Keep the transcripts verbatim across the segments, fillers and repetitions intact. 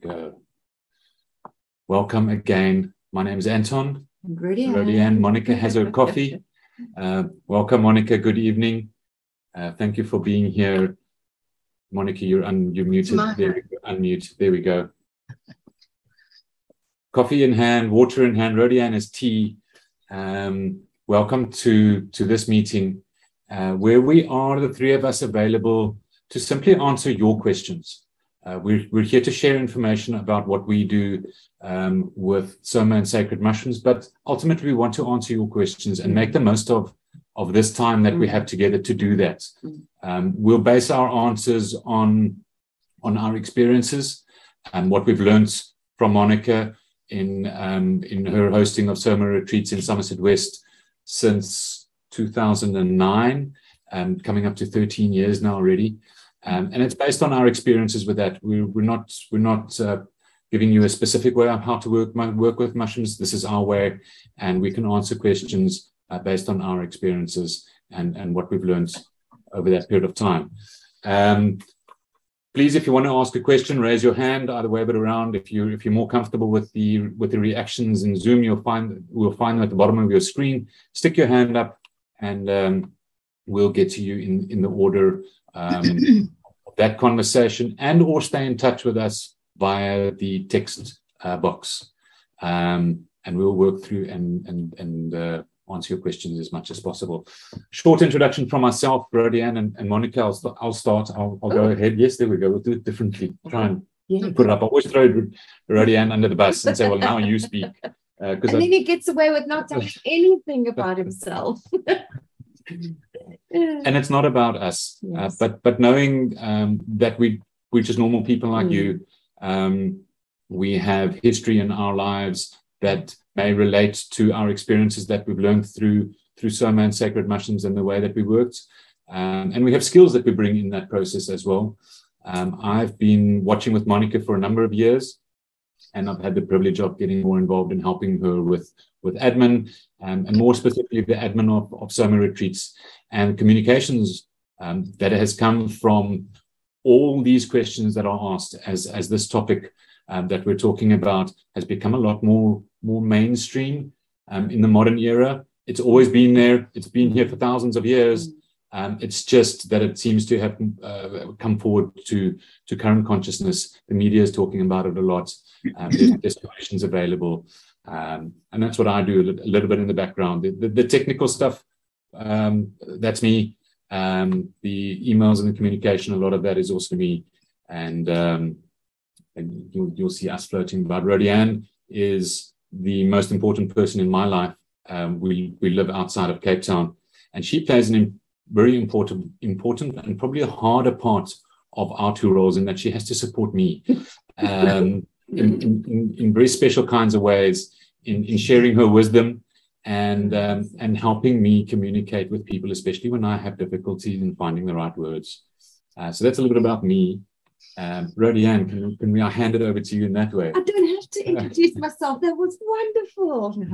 go. Welcome again. My name is Anton. Rodianne. Monica has her coffee. Uh, welcome, Monica. Good evening. Uh, thank you for being here. Monica, you're, un you're muted. There we go. Unmute. There we go. Coffee in hand, water in hand. Rodianne is tea. Um, welcome to, to this meeting uh, where we are, the three of us, available to simply answer your questions. Uh, we're, we're here to share information about what we do um, with Soma and Sacred Mushrooms, but ultimately we want to answer your questions and make the most of, of this time that we have together to do that. Um, we'll base our answers on, on our experiences and what we've learned from Monica in, um, in her hosting of Soma retreats in Somerset West since two thousand nine, um, coming up to thirteen years now already. Um, and it's based on our experiences with that. We're, we're not, we're not uh, giving you a specific way of how to work, work with mushrooms. This is our way, and we can answer questions uh, based on our experiences and, and what we've learned over that period of time. Um, please, if you want to ask a question, raise your hand, either wave it around. If you if you're more comfortable with the with the reactions in Zoom, you'll find we'll find them at the bottom of your screen. Stick your hand up, and um, we'll get to you in in the order um, of that conversation, and or stay in touch with us via the text uh, box, um, and we'll work through and and and uh, answer your questions as much as possible. Short introduction from myself, Rodianne and, and Monica. I'll, st I'll start. I'll, I'll go ahead. Yes, there we go. We'll do it differently. Try and yeah. put it up. I always throw Rodianne under the bus and say, well, now you speak. Uh, and then I, he gets away with not telling anything about himself. And it's not about us, yes. uh, but but knowing um, that we, we're just normal people like mm. you. Um, we have history in our lives that may relate to our experiences that we've learned through through Soma and Sacred Mushrooms and the way that we worked. Um, and we have skills that we bring in that process as well. Um, I've been watching with Monica for a number of years, and I've had the privilege of getting more involved in helping her with, with admin, um, and more specifically the admin of, of Soma retreats and communications um, that has come from all these questions that are asked as, as this topic um, that we're talking about has become a lot more more mainstream um, in the modern era. It's always been there. It's been here for thousands of years. Um, it's just that it seems to have uh, come forward to, to current consciousness. The media is talking about it a lot. Um, there's, there's questions available. Um, and that's what I do a little bit in the background. The, the, the technical stuff, um, that's me. Um, the emails and the communication, a lot of that is also me. And, um, and you'll, you'll see us floating about. Rodianne is the most important person in my life. Um, we, we live outside of Cape Town, and she plays an very important, important and probably a harder part of our two roles in that she has to support me um, in, in, in very special kinds of ways, in, in sharing her wisdom and, um, and helping me communicate with people, especially when I have difficulties in finding the right words. Uh, so that's a little bit about me. Um, Rodianne, can, can we I hand it over to you in that way? I don't have to introduce myself. That was wonderful.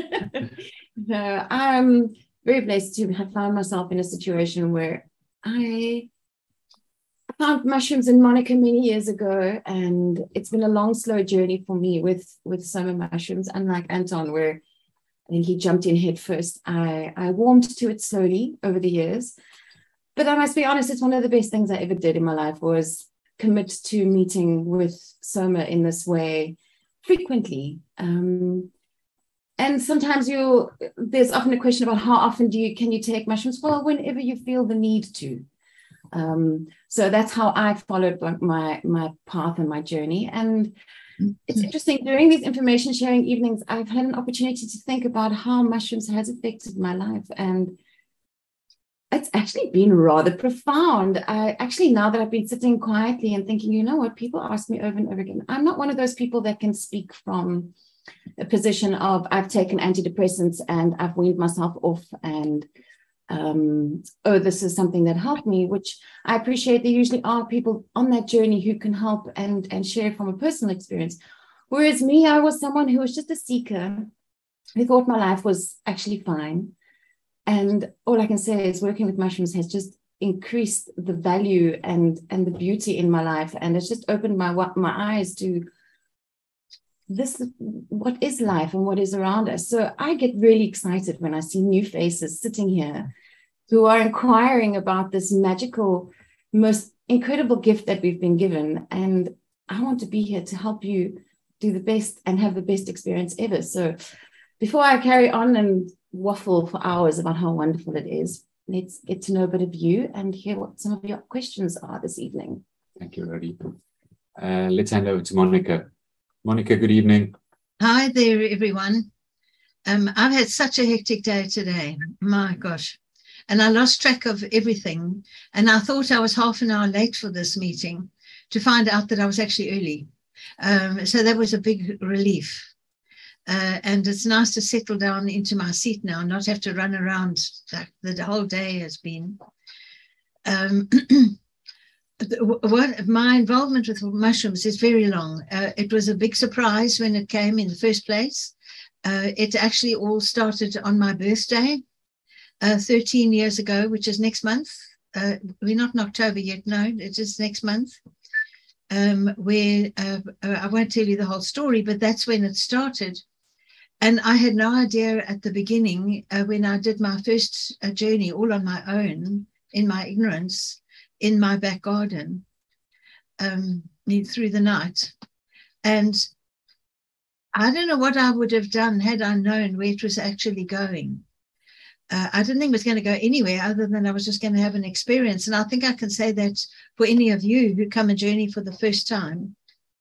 No, I'm very blessed to have found myself in a situation where I found mushrooms in Monica many years ago, and it's been a long, slow journey for me with with Soma mushrooms. Unlike Anton, where I think he jumped in head first, I I warmed to it slowly over the years. But I must be honest, it's one of the best things I ever did in my life was commit to meeting with Soma in this way frequently. Um, and sometimes you there's often a question about how often do you can you take mushrooms? Well, whenever you feel the need to. Um, so that's how I followed my, my path and my journey. And it's interesting, during these information sharing evenings, I've had an opportunity to think about how mushrooms has affected my life. And it's actually been rather profound. I actually, now that I've been sitting quietly and thinking, you know what, people ask me over and over again. I'm not one of those people that can speak from a position of I've taken antidepressants and I've weaned myself off and, um, oh, this is something that helped me, which I appreciate. There usually are people on that journey who can help and, and share from a personal experience. Whereas me, I was someone who was just a seeker who thought my life was actually fine. And all I can say is working with mushrooms has just increased the value and, and the beauty in my life. And it's just opened my, my eyes to this what is life and what is around us. So I get really excited when I see new faces sitting here who are inquiring about this magical, most incredible gift that we've been given. And I want to be here to help you do the best and have the best experience ever. So before I carry on and waffle for hours about how wonderful it is, let's get to know a bit of you and hear what some of your questions are this evening. Thank you, Rodi. Uh, let's hand over to Monica. Monica, good evening. Hi there, everyone. Um, I've had such a hectic day today. My gosh. And I lost track of everything. And I thought I was half an hour late for this meeting to find out that I was actually early. Um, so that was a big relief. Uh, and it's nice to settle down into my seat now, not have to run around like the whole day has been. Um, What my involvement with mushrooms is very long. Uh, it was a big surprise when it came in the first place. Uh, it actually all started on my birthday, uh, thirteen years ago, which is next month. Uh, we're not in October yet, no, it is next month. Um, where uh, I won't tell you the whole story, but that's when it started. And I had no idea at the beginning uh, when I did my first uh, journey all on my own in my ignorance, in my back garden um, through the night. And I don't know what I would have done had I known where it was actually going. Uh, I didn't think it was going to go anywhere other than I was just going to have an experience. And I think I can say that for any of you who come a journey for the first time,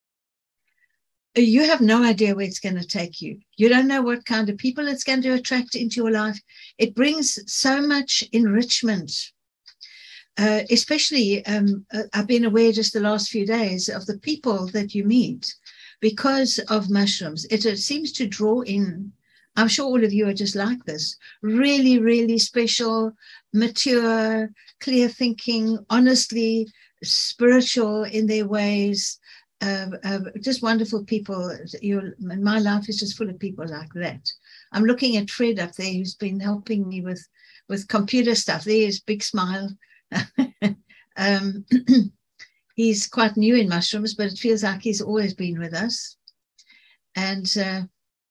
you have no idea where it's going to take you. You don't know what kind of people it's going to attract into your life. It brings so much enrichment. Uh, especially, um, uh, I've been aware just the last few days of the people that you meet because of mushrooms. It, it seems to draw in, I'm sure all of you are just like this, really, really special, mature, clear thinking, honestly, spiritual in their ways, uh, uh, just wonderful people. You're, my life is just full of people like that. I'm looking at Fred up there who's been helping me with, with computer stuff. There's big smile. um, he's quite new in mushrooms, but it feels like he's always been with us. And uh,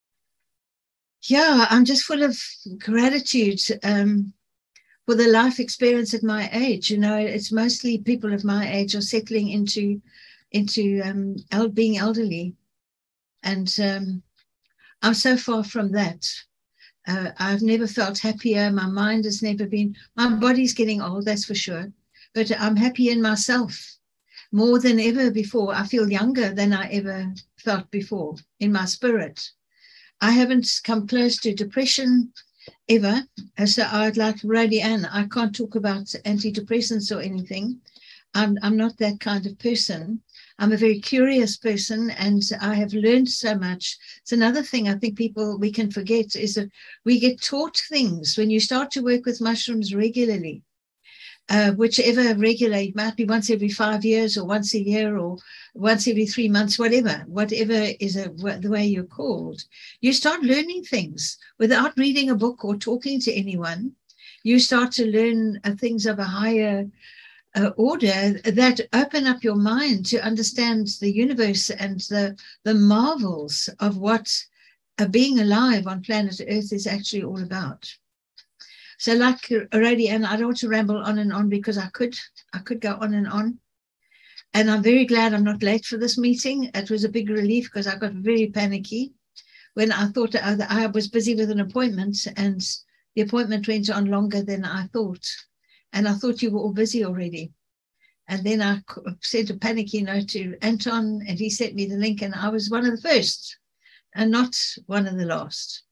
yeah, I'm just full of gratitude um, for the life experience at my age. You know, it's mostly people of my age are settling into into um, el- being elderly, and um, I'm so far from that. Uh, I've never felt happier. My mind has never been, my body's getting old, that's for sure. But I'm happy in myself more than ever before. I feel younger than I ever felt before in my spirit. I haven't come close to depression ever. So I'd like Rodi Ann, I can't talk about antidepressants or anything. I'm, I'm not that kind of person. I'm a very curious person, and I have learned so much. It's another thing I think people, we can forget, is that we get taught things when you start to work with mushrooms regularly, uh, whichever regular, it might be once every five years or once a year or once every three months, whatever, whatever is a, the way you're called. You start learning things without reading a book or talking to anyone. You start to learn uh, things of a higher Uh, order that open up your mind to understand the universe and the, the marvels of what uh, being alive on planet Earth is actually all about. So like Rodi, and I don't want to ramble on and on because I could, I could go on and on. And I'm very glad I'm not late for this meeting. It was a big relief because I got very panicky when I thought I, I was busy with an appointment, and the appointment went on longer than I thought. And I thought you were all busy already. And then I sent a panicky note to Anton, and he sent me the link, and I was one of the first and not one of the last.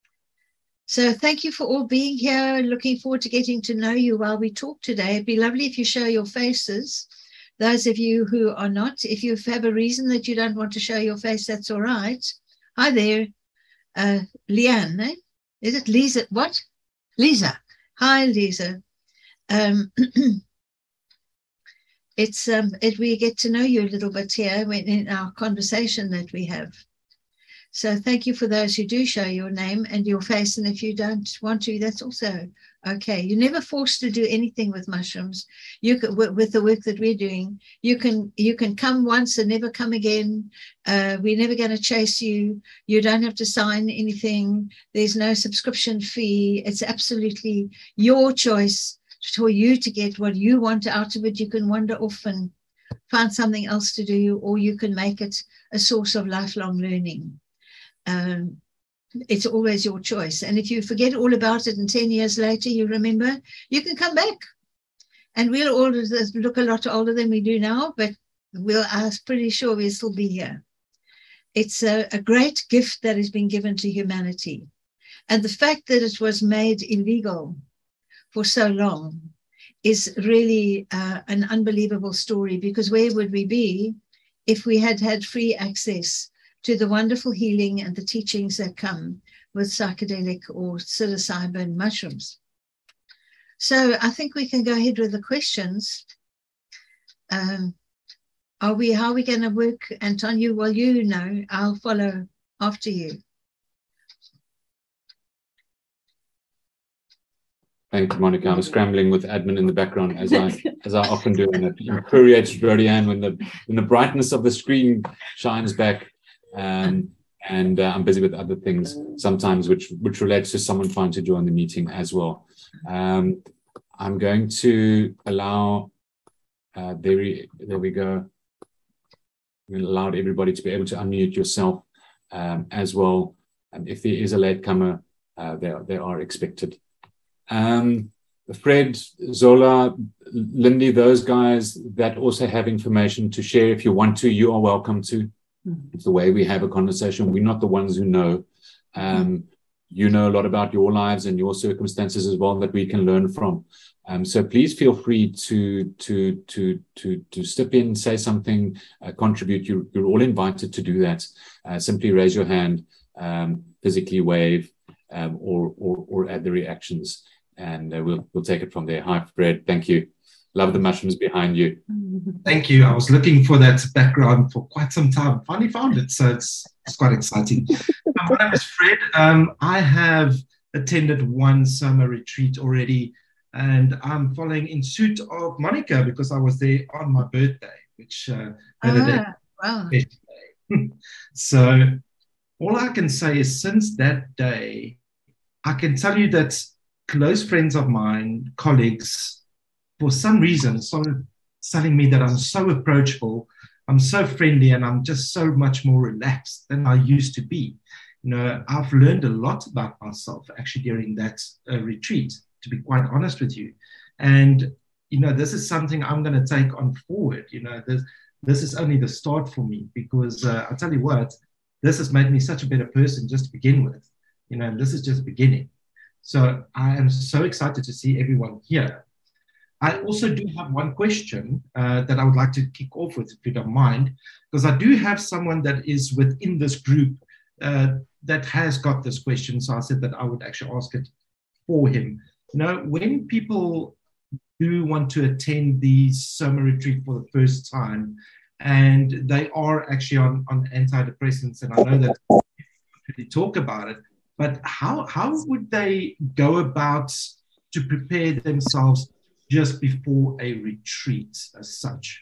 So thank you for all being here. Looking forward to getting to know you while we talk today. It'd be lovely if you show your faces. Those of you who are not, if you have a reason that you don't want to show your face, that's all right. Hi there, uh, Leanne, eh? Is it Lisa? What? Lisa. Hi, Lisa. Um, it's um, it, we get to know you a little bit here in our conversation that we have. So thank you for those who do show your name and your face. And if you don't want to, that's also Okay, you're never forced to do anything with mushrooms. You can, with the work that we're doing, you can you can come once and never come again. Uh, we're never going to chase you. You don't have to sign anything. There's no subscription fee. It's absolutely your choice for you to get what you want out of it. You can wander off and find something else to do, or you can make it a source of lifelong learning. Um, It's always your choice. And if you forget all about it and ten years later you remember, you can come back. And we'll all look a lot older than we do now, but we'll, I'm pretty sure we'll still be here. It's a, a great gift that has been given to humanity. And the fact that it was made illegal for so long is really uh, an unbelievable story, because where would we be if we had had free access to the wonderful healing and the teachings that come with psychedelic or psilocybin mushrooms? So I think we can go ahead with the questions. Um, are we, how are we going to work, Antonio? Well, you know, I'll follow after you. Thank you, Monica. I'm scrambling with admin in the background, as I as I often do, and it infuriates Rodianne when the when the brightness of the screen shines back. Um, and uh, I'm busy with other things sometimes, which which relates to someone trying to join the meeting as well. Um, I'm going to allow, uh, there, we, there we go. We allowed everybody to be able to unmute yourself um, as well. And if there is a latecomer, uh, they, are, they are expected. Um, Fred, Zola, Lindy, those guys that also have information to share, if you want to, you are welcome to. It's the way we have a conversation. We're not the ones who know. Um, you know a lot about your lives and your circumstances as well that we can learn from. Um, so please feel free to to to to to step in, say something, uh, contribute. You're, you're all invited to do that. Uh, simply raise your hand, um, physically wave, um, or, or or add the reactions, and uh, we'll we'll take it from there. Hi, Fred. Thank you. Love the mushrooms behind you. Thank you. I was looking for that background for quite some time. Finally found it, so it's, it's quite exciting. My name is Fred. Um, I have attended one summer retreat already, and I'm following in suit of Monica because I was there on my birthday, which uh, ah, wow. So all I can say is since that day, I can tell you that close friends of mine, colleagues, for some reason, started telling me that I'm so approachable, I'm so friendly, and I'm just so much more relaxed than I used to be. You know, I've learned a lot about myself actually during that uh, retreat, to be quite honest with you. And, you know, this is something I'm going to take on forward. You know, this, this is only the start for me, because uh, I'll tell you what, this has made me such a better person just to begin with. You know, and this is just the beginning. So I am so excited to see everyone here. I also do have one question uh, that I would like to kick off with, if you don't mind, because I do have someone that is within this group uh, that has got this question. So I said that I would actually ask it for him. You know, when people do want to attend the summer retreat for the first time, and they are actually on, on antidepressants, and I know that we talk about it, but how, how would they go about to prepare themselves just before a retreat as such?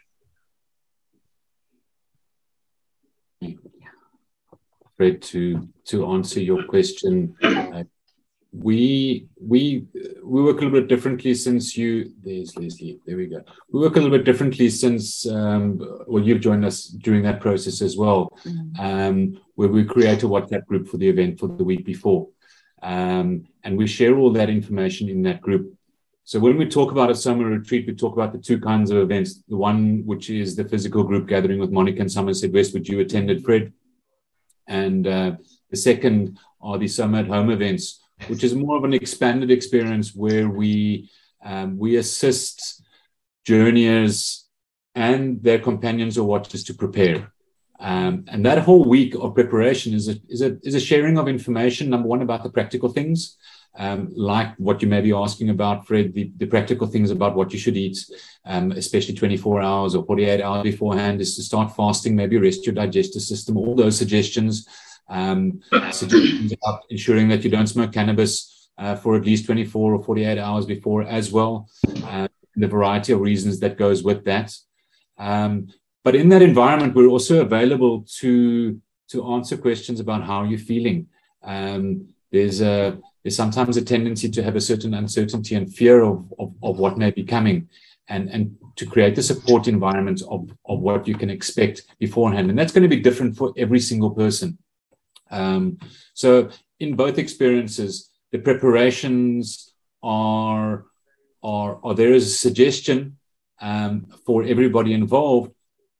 Fred, to to answer your question, uh, we we we work a little bit differently since you. There's Leslie. There we go. We work a little bit differently since um, well, you've joined us during that process as well, mm-hmm. um, where we create a WhatsApp group for the event for the week before, um, and we share all that information in that group. So when we talk about a summer retreat, we talk about the two kinds of events. The one which is the physical group gathering with Monica and Somerset West, which you attended, Fred. And uh, the second are the summer at home events, which is more of an expanded experience where we um, we assist journeyers and their companions or watchers to prepare. Um, and that whole week of preparation is a, is a, is a sharing of information, number one, about the practical things. Um, like what you may be asking about, Fred, the, the practical things about what you should eat, um, especially twenty-four hours or forty-eight hours beforehand, is to start fasting, maybe rest your digestive system, all those suggestions, um, suggestions about ensuring that you don't smoke cannabis, uh, for at least twenty-four or forty-eight hours before as well. Uh, the variety of reasons that goes with that. Um, but in that environment, we're also available to, to answer questions about how you're feeling. Um, there's, a, there's sometimes a tendency to have a certain uncertainty and fear of, of, of what may be coming, and, and to create the support environment of, of what you can expect beforehand. And that's going to be different for every single person. Um, so in both experiences, the preparations are, are, are there is a suggestion um, for everybody involved.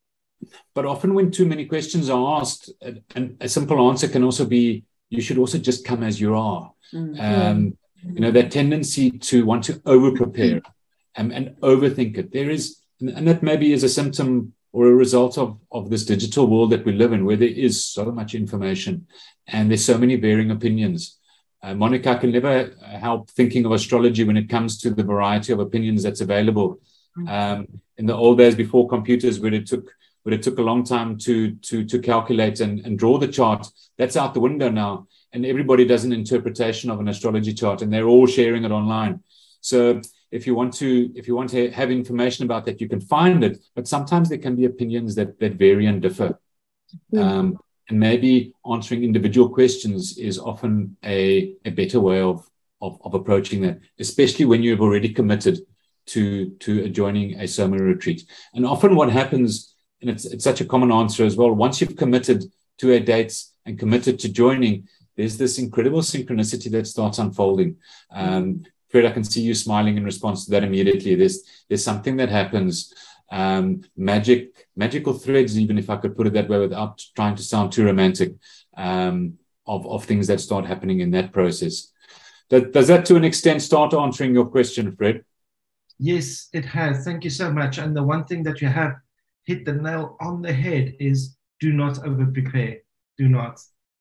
But often when too many questions are asked, and a simple answer can also be, you should also just come as you are. Mm-hmm. Um, you know, that tendency to want to over-prepare and, and overthink it. There is, and that maybe is a symptom or a result of, of this digital world that we live in, where there is so much information and there's so many varying opinions. Uh, Monica can never help thinking of astrology when it comes to the variety of opinions that's available. Um, in the old days before computers, where it took where it took a long time to to to calculate and, and draw the chart, that's out the window now. And everybody does an interpretation of an astrology chart, and they're all sharing it online. So if you want to if you want to have information about that, you can find it. But sometimes there can be opinions that that vary and differ. Mm-hmm. Um, and maybe answering individual questions is often a, a better way of, of, of approaching that, especially when you've already committed to, to joining a Soma retreat. And often what happens, and it's, it's such a common answer as well, once you've committed to a date and committed to joining, there's this incredible synchronicity that starts unfolding. Um, Fred, I can see you smiling in response to that immediately. There's, there's something that happens. Um, magic, magical threads, even if I could put it that way without trying to sound too romantic, um, of, of things that start happening in that process. Does, does that to an extent start answering your question, Fred? Yes, it has. Thank you so much. And the one thing that you have hit the nail on the head is do not over-prepare. Do not.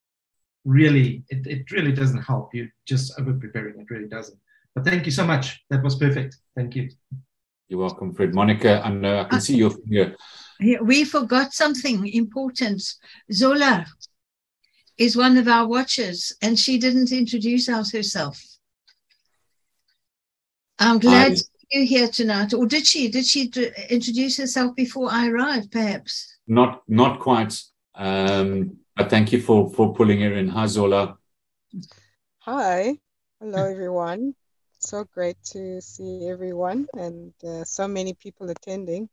Really, it, it really doesn't help you just over-preparing. It really doesn't. But thank you so much. That was perfect. Thank you. You're welcome, Fred. Monica, I know I can see your finger. We forgot something important. Zola is one of our watchers, and she didn't introduce herself. I'm glad I, you're here tonight. Or did she? Did she introduce herself before I arrived, perhaps? Not, not quite. Um, but thank you for, for pulling her in. Hi, Zola. Hi. Hello, everyone. So great to see everyone and uh, so many people attending.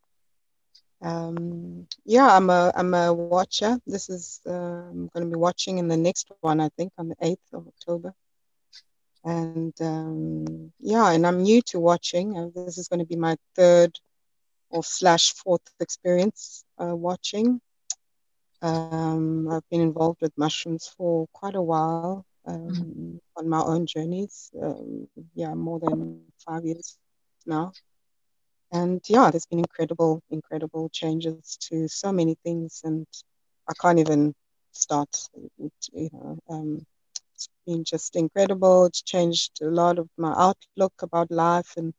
Um, yeah, I'm a I'm a watcher. This is uh, I'm going to be watching in the next one, I think, on the eighth of October. And um, yeah, and I'm new to watching. Uh, this is going to be my third or slash fourth experience uh, watching. Um, I've been involved with mushrooms for quite a while. Um, on my own journeys, um, yeah, more than five years now. And yeah, there's been incredible, incredible changes to so many things, and I can't even start. It, you know, um, it's been just incredible. It's changed a lot of my outlook about life, and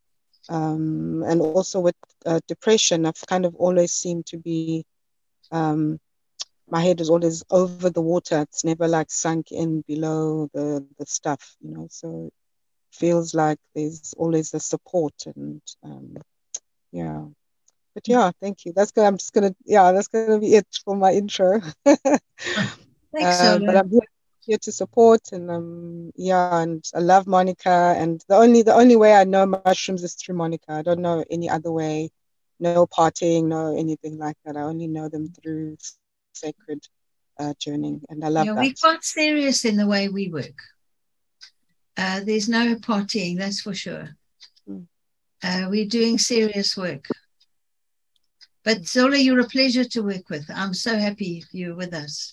um, and also with uh, depression, I've kind of always seemed to be. Um, My head is always over the water. It's never like sunk in below the, the stuff, you know. So it feels like there's always a support, and um, yeah. But yeah, thank you. That's good. I'm just gonna yeah, that's gonna be it for my intro. Thanks, uh, but I'm here, here to support, and um yeah, and I love Monica. And the only the only way I know mushrooms is through Monica. I don't know any other way. No partying, no anything like that. I only know them through sacred uh, journeying, and I love yeah, that. We're quite serious in the way we work. Uh, there's no partying, that's for sure. Mm. Uh, we're doing serious work. But Zola, you're a pleasure to work with. I'm so happy you're with us.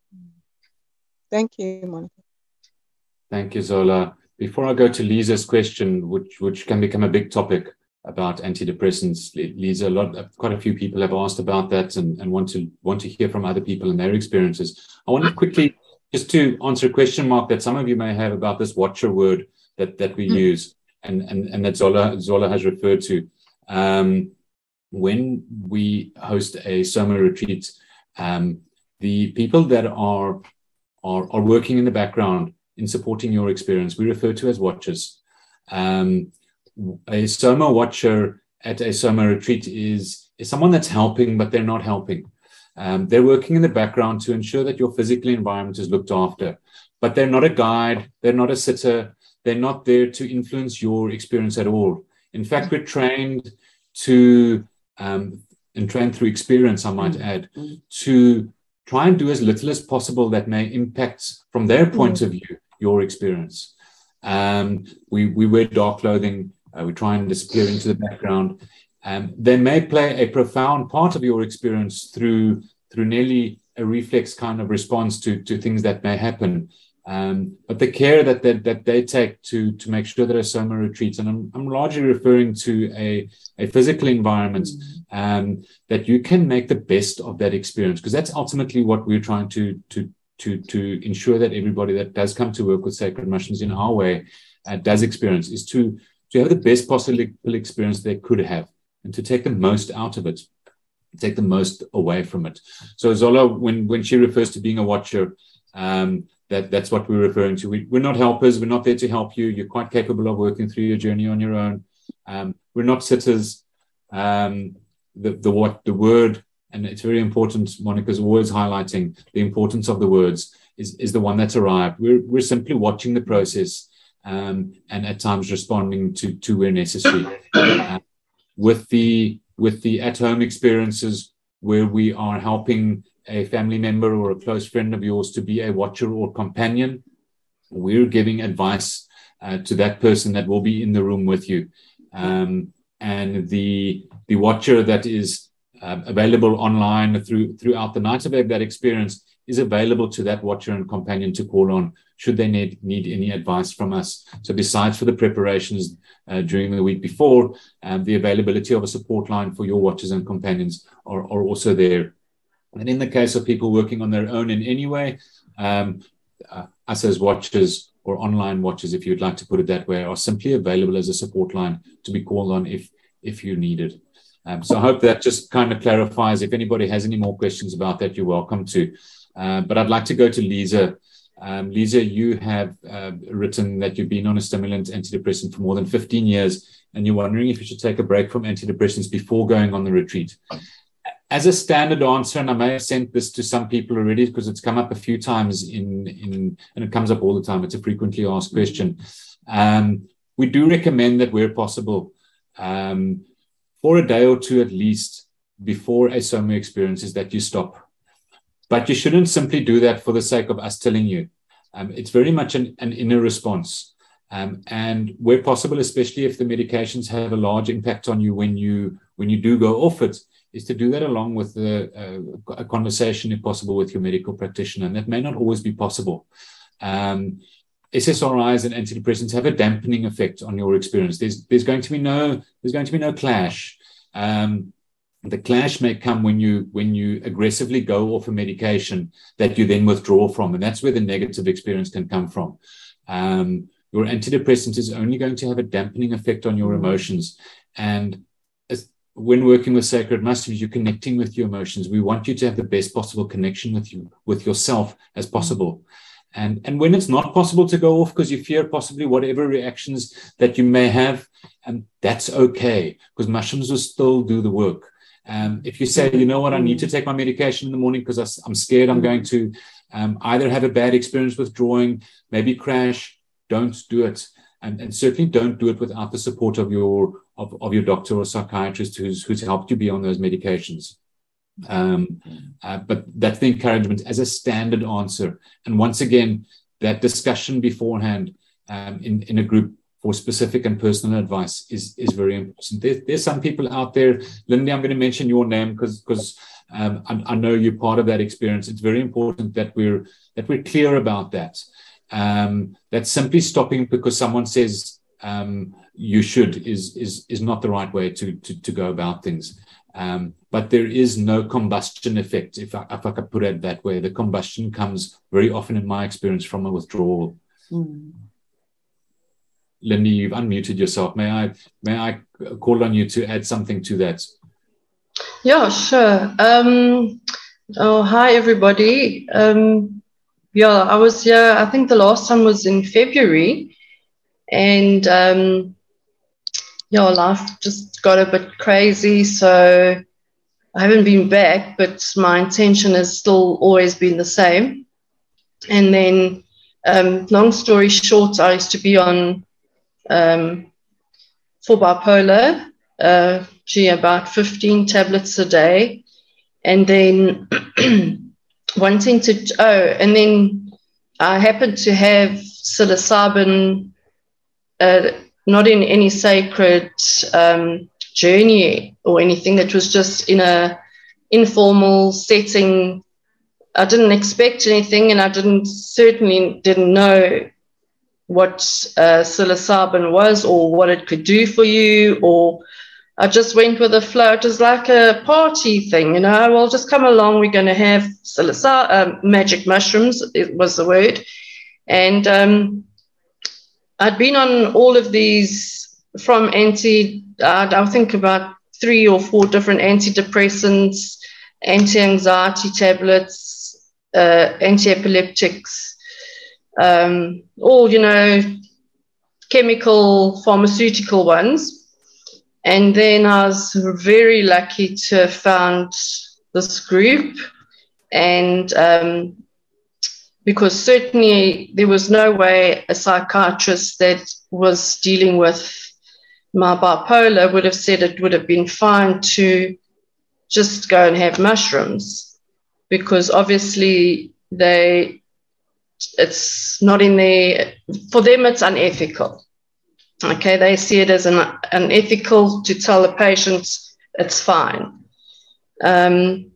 Thank you, Monica. Thank you, Zola. Before I go to Lisa's question, which which can become a big topic about antidepressants, Lisa, a lot, quite a few people have asked about that and, and want to want to hear from other people and their experiences. I want to quickly, just to answer a question mark that some of you may have about this watcher word that, that we mm. use and, and, and that Zola, Zola has referred to. Um, when we host a Soma retreat, um, the people that are, are, are working in the background, in supporting your experience, we refer to as watchers. Um, a Soma watcher at a Soma retreat is, is someone that's helping, but they're not helping. Um, they're working in the background to ensure that your physical environment is looked after, but they're not a guide, they're not a sitter, they're not there to influence your experience at all. In fact, we're trained to, um, and trained through experience, I might add, to try and do as little as possible that may impact, from their point of view, your experience. Um, we, we wear dark clothing, uh, we try and disappear into the background. Um, they may play a profound part of your experience through through nearly a reflex kind of response to, to things that may happen. Um, but the care that, that that they take to to make sure that a Soma retreat, and I'm, I'm largely referring to a, a physical environment, um, that you can make the best of that experience, because that's ultimately what we're trying to to to to ensure that everybody that does come to work with Sacred Mushrooms in our way uh, does experience, is to to have the best possible experience they could have, and to take the most out of it, take the most away from it. So Zola, when, when she refers to being a watcher, um, that, that's what we're referring to. We, we're not helpers. We're not there to help you. You're quite capable of working through your journey on your own. Um, we're not sitters. Um, the, the, what, the word, and it's very important, Monica's always highlighting the importance of the words, is, is the one that's arrived. We're, we're simply watching the process, um, and at times responding to, to where necessary. Uh, With the with the at-home experiences where we are helping a family member or a close friend of yours to be a watcher or companion, we're giving advice uh, to that person that will be in the room with you. Um, and the the watcher that is uh, available online through throughout the night of that experience is available to that watcher and companion to call on should they need, need any advice from us. So besides for the preparations uh, during the week before, um, the availability of a support line for your watchers and companions are, are also there. And in the case of people working on their own in any way, um, uh, us as watchers or online watchers, if you'd like to put it that way, are simply available as a support line to be called on if, if you need it. Um, so I hope that just kind of clarifies. If anybody has any more questions about that, you're welcome to. Uh, but I'd like to go to Lisa. Um, Lisa, you have uh, written that you've been on a stimulant antidepressant for more than fifteen years, and you're wondering if you should take a break from antidepressants before going on the retreat. As a standard answer, and I may have sent this to some people already because it's come up a few times in, in and it comes up all the time. It's a frequently asked question. Um, we do recommend that where possible, um, for a day or two at least before a Soma experience, is that you stop. But you shouldn't simply do that for the sake of us telling you. Um, it's very much an, an inner response. Um, and where possible, especially if the medications have a large impact on you when you when you do go off it, is to do that along with a, a, a conversation, if possible, with your medical practitioner. And that may not always be possible. Um, S S R Is and antidepressants have a dampening effect on your experience. There's there's going to be no there's going to be no clash. Um, The clash may come when you when you aggressively go off a medication that you then withdraw from, and that's where the negative experience can come from. Um, your antidepressant is only going to have a dampening effect on your emotions, and as, when working with Sacred Mushrooms, you're connecting with your emotions. We want you to have the best possible connection with you with yourself as possible. And and when it's not possible to go off because you fear possibly whatever reactions that you may have, um, that's okay, because mushrooms will still do the work. Um, if you say, you know what, I need to take my medication in the morning because I'm scared I'm going to um, either have a bad experience withdrawing, maybe crash, don't do it. And, and certainly don't do it without the support of your of, of your doctor or psychiatrist who's, who's helped you be on those medications. Um, uh, but that's the encouragement as a standard answer. And once again, that discussion beforehand um, in, in a group for specific and personal advice is, is very important. There, there's some people out there, Lindy, I'm going to mention your name because because um, I, I know you're part of that experience. It's very important that we're that we're clear about that. Um, that simply stopping because someone says um, you should is is is not the right way to to, to go about things. Um, but there is no combustion effect, if I, if I could put it that way. The combustion comes very often, in my experience, from a withdrawal. Mm. Lindy, you've unmuted yourself. May I may I call on you to add something to that? Yeah, sure. Um, oh, hi, everybody. Um, yeah, I was here, I think the last time was in February. And um, yeah, life just got a bit crazy. So I haven't been back, but my intention has still always been the same. And then, um, long story short, I used to be on um, for bipolar, uh, gee, about fifteen tablets a day. And then wanting to, oh, and then I happened to have psilocybin, uh, not in any sacred um, journey or anything. That was just in a informal setting. I didn't expect anything, and I didn't certainly didn't know what uh, psilocybin was or what it could do for you, or I just went with the flow. It was like a party thing, you know. Well, just come along. We're going to have psilocybin, uh, magic mushrooms. It was the word, and um, I'd been on all of these from anti. Uh, I think about three or four different antidepressants, anti-anxiety tablets, uh, anti-epileptics, um, all, you know, chemical, pharmaceutical ones. And then I was very lucky to have found this group. And um, because certainly there was no way a psychiatrist that was dealing with my bipolar would have said it would have been fine to just go and have mushrooms, because obviously they, it's not in their, for them it's unethical. Okay, they see it as an unethical to tell a patient it's fine. Um,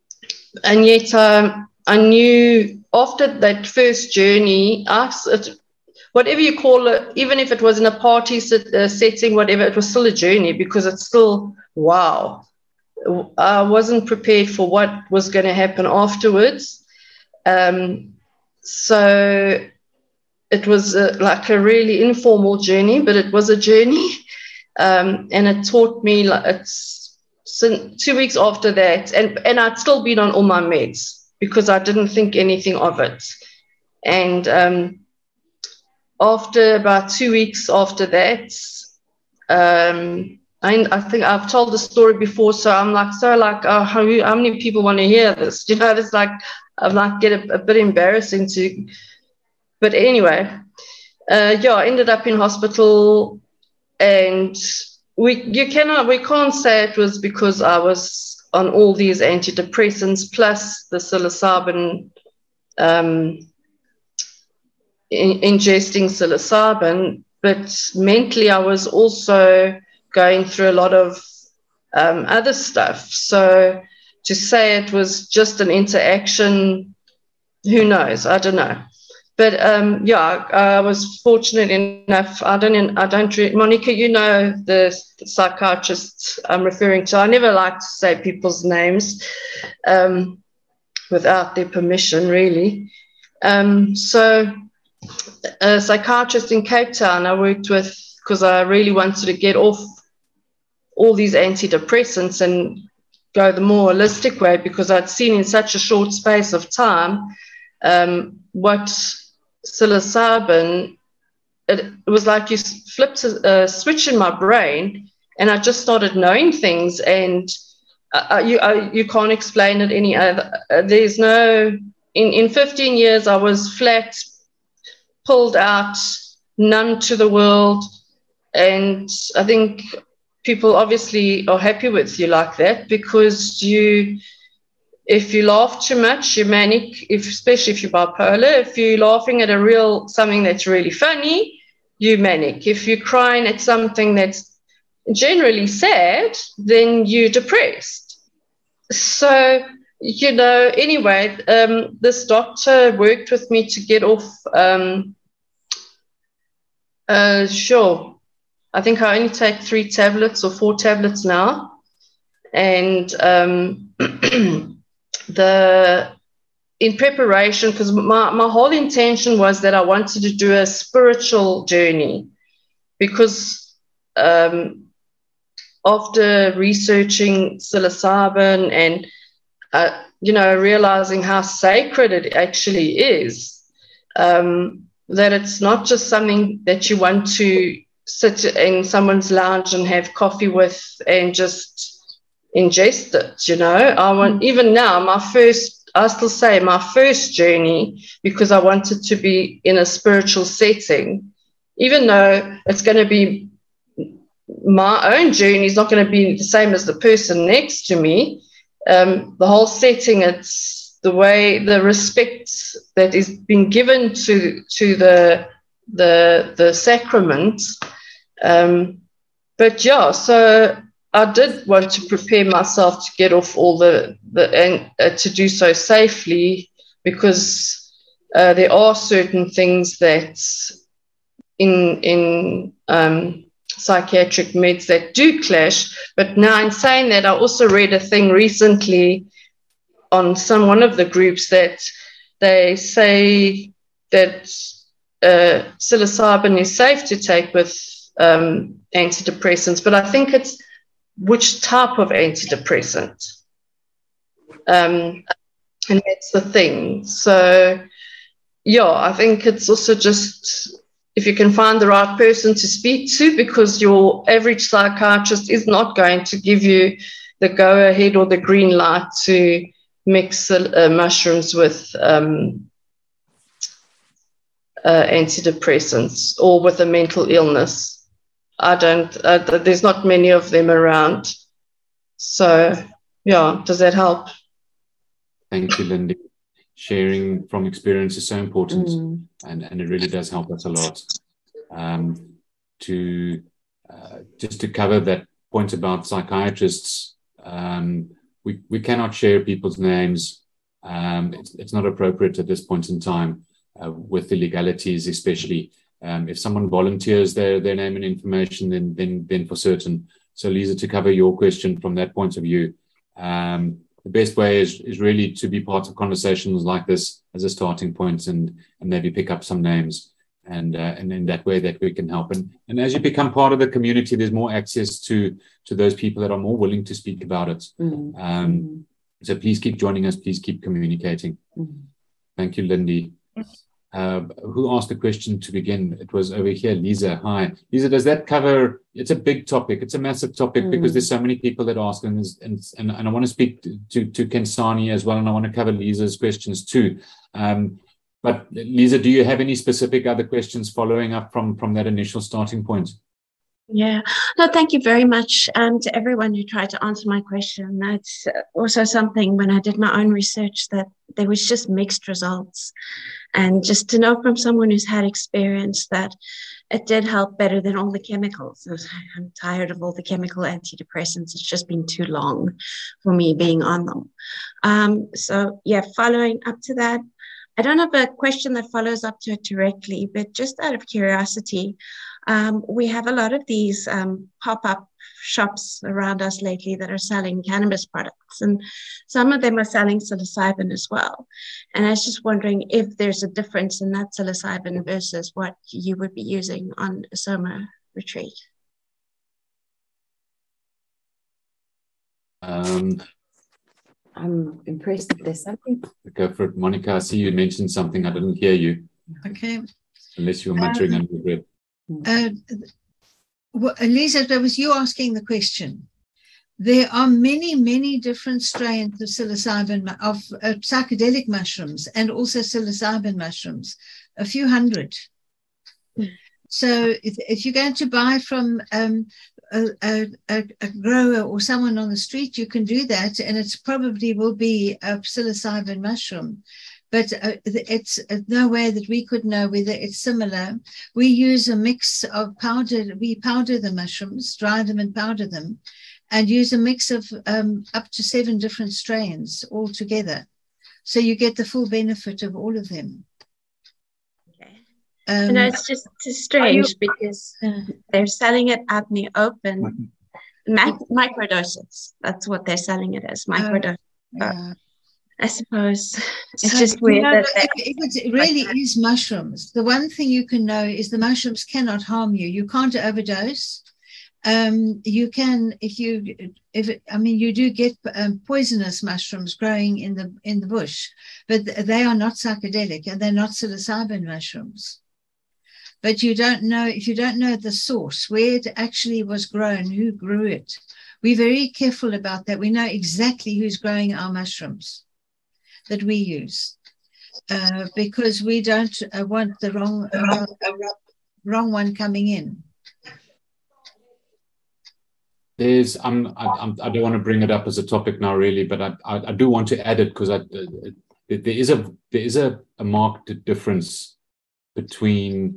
and yet um, I knew after that first journey, I, it, whatever you call it, even if it was in a party set, uh, setting, whatever, it was still a journey, because it's still, wow. I wasn't prepared for what was going to happen afterwards. Um, so it was a, like a really informal journey, but it was a journey. Um, and it taught me, like, it's two weeks after that, and, and I'd still been on all my meds because I didn't think anything of it. And um, after about two weeks after that, um, I, I think I've told the story before, so I'm like, so like, oh, how, how many people want to hear this? You know, it's like, I'm like, get a, a bit embarrassing to, but anyway, uh, yeah, I ended up in hospital, and we, you cannot, we can't say it was because I was on all these antidepressants plus the psilocybin, um, in, ingesting psilocybin, but mentally I was also going through a lot of um, other stuff. So to say it was just an interaction, who knows? I don't know. But um, yeah, I was fortunate enough. I don't, I don't, Monica, you know the, the psychiatrist I'm referring to. I never like to say people's names um, without their permission, really. Um, so a psychiatrist in Cape Town I worked with, because I really wanted to get off all these antidepressants and go the more holistic way, because I'd seen in such a short space of time um, what psilocybin, it, it was like you flipped a, a switch in my brain, and I just started knowing things, and uh, you uh, you can't explain it any other. Uh, there's no, in, in fifteen years I was flat, pulled out, numb to the world, and I think people obviously are happy with you like that, because you, if you laugh too much, you're manic, if, especially if you're bipolar. If you're laughing at a real, something that's really funny, you're manic. If you're crying at something that's generally sad, then you're depressed. So, you know, anyway, um, this doctor worked with me to get off, um, uh, sure, I think I only take three tablets or four tablets now. And um, the in preparation, because my, my whole intention was that I wanted to do a spiritual journey, because um, after researching psilocybin, and uh, you know, realizing how sacred it actually is, um, that it's not just something that you want to sit in someone's lounge and have coffee with and just ingest it, you know. I want, mm. even now, my first, I still say my first journey, because I wanted to be in a spiritual setting, even though it's going to be, my own journey is not going to be the same as the person next to me. Um, the whole setting, it's the way, the respect that is being given to to the the the sacrament. Um, but yeah, so I did want to prepare myself to get off all the the and uh, to do so safely, because uh, there are certain things that in in um, psychiatric meds that do clash. But now, in saying that, I also read a thing recently on some one of the groups that they say that uh, psilocybin is safe to take with um, antidepressants, but I think it's which type of antidepressant, um, and that's the thing. So yeah, I think it's also just if you can find the right person to speak to, because your average psychiatrist is not going to give you the go-ahead or the green light to mix uh, mushrooms with um, uh, antidepressants or with a mental illness. I don't, uh, there's not many of them around. So, yeah, does that help? Thank you, Lindy. Sharing from experience is so important, Mm. and, and it really does help us a lot. Um, to uh, just to cover that point about psychiatrists, um, we, we cannot share people's names. Um, it's, it's not appropriate at this point in time uh, with the legalities, especially. Um, if someone volunteers their, their name and information, then, then, then for certain. So, Lisa, to cover your question from that point of view, um, the best way is, is really to be part of conversations like this as a starting point, and, and maybe pick up some names, and uh, and in that way that we can help. And, and as you become part of the community, there's more access to, to those people that are more willing to speak about it. Mm. Um, Mm. so please keep joining us. Please keep communicating. Mm. Thank you, Lindy. Uh, who asked the question to begin? It was over here, Lisa. Hi. Lisa, does that cover, it's a big topic. It's a massive topic mm. because there's so many people that ask, and, and, and, and I want to speak to, to, to Kensani as well, and I want to cover Lisa's questions too. Um, but Lisa, do you have any specific other questions following up from, from that initial starting point? Yeah, no, thank you very much um, to everyone who tried to answer my question. That's also something when I did my own research, that there was just mixed results. And just to know from someone who's had experience that it did help better than all the chemicals. I'm tired of all the chemical antidepressants. It's just been too long for me being on them. Um, so yeah, following up to that, I don't have a question that follows up to it directly, but just out of curiosity, um, we have a lot of these um, pop-up shops around us lately that are selling cannabis products, and some of them are selling psilocybin as well. And I was just wondering if there's a difference in that psilocybin versus what you would be using on a Soma retreat. Um, I'm impressed that there's something. Go for it, Monica. I see you mentioned something. I didn't hear you. Okay. Unless you were muttering um, under your breath. Uh, well, Lisa, that was you asking the question. There are many, many different strains of psilocybin, of uh, psychedelic mushrooms, and also psilocybin mushrooms, a few hundred. Mm. So if, if you're going to buy from um, a, a, a grower or someone on the street, you can do that, and it probably will be a psilocybin mushroom. But uh, it's uh, no way that we could know whether it's similar. We use a mix of powder. We powder the mushrooms, dry them and powder them, and use a mix of um, up to seven different strains all together. So you get the full benefit of all of them. Okay. Um, I know it's just it's strange you, because they're selling it out in the open. Mic- microdoses. That's what they're selling it as, microdose. Uh, yeah. I suppose it's so, just weird. You know, that if, if it really like is mushrooms, the one thing you can know is the mushrooms cannot harm you. You can't overdose, Um, you can, if you, if it, I mean, you do get um, poisonous mushrooms growing in the in the bush, but they are not psychedelic and they're not psilocybin mushrooms. But you don't know, if you don't know the source, where it actually was grown, who grew it. We're very careful about that. We know exactly who's growing our mushrooms that we use, uh, because we don't uh, want the wrong, uh, wrong one coming in. There's, I'm, I'm, I don't want to bring it up as a topic now, really, but I, I, I do want to add it because I, there is a, there is a, a marked difference between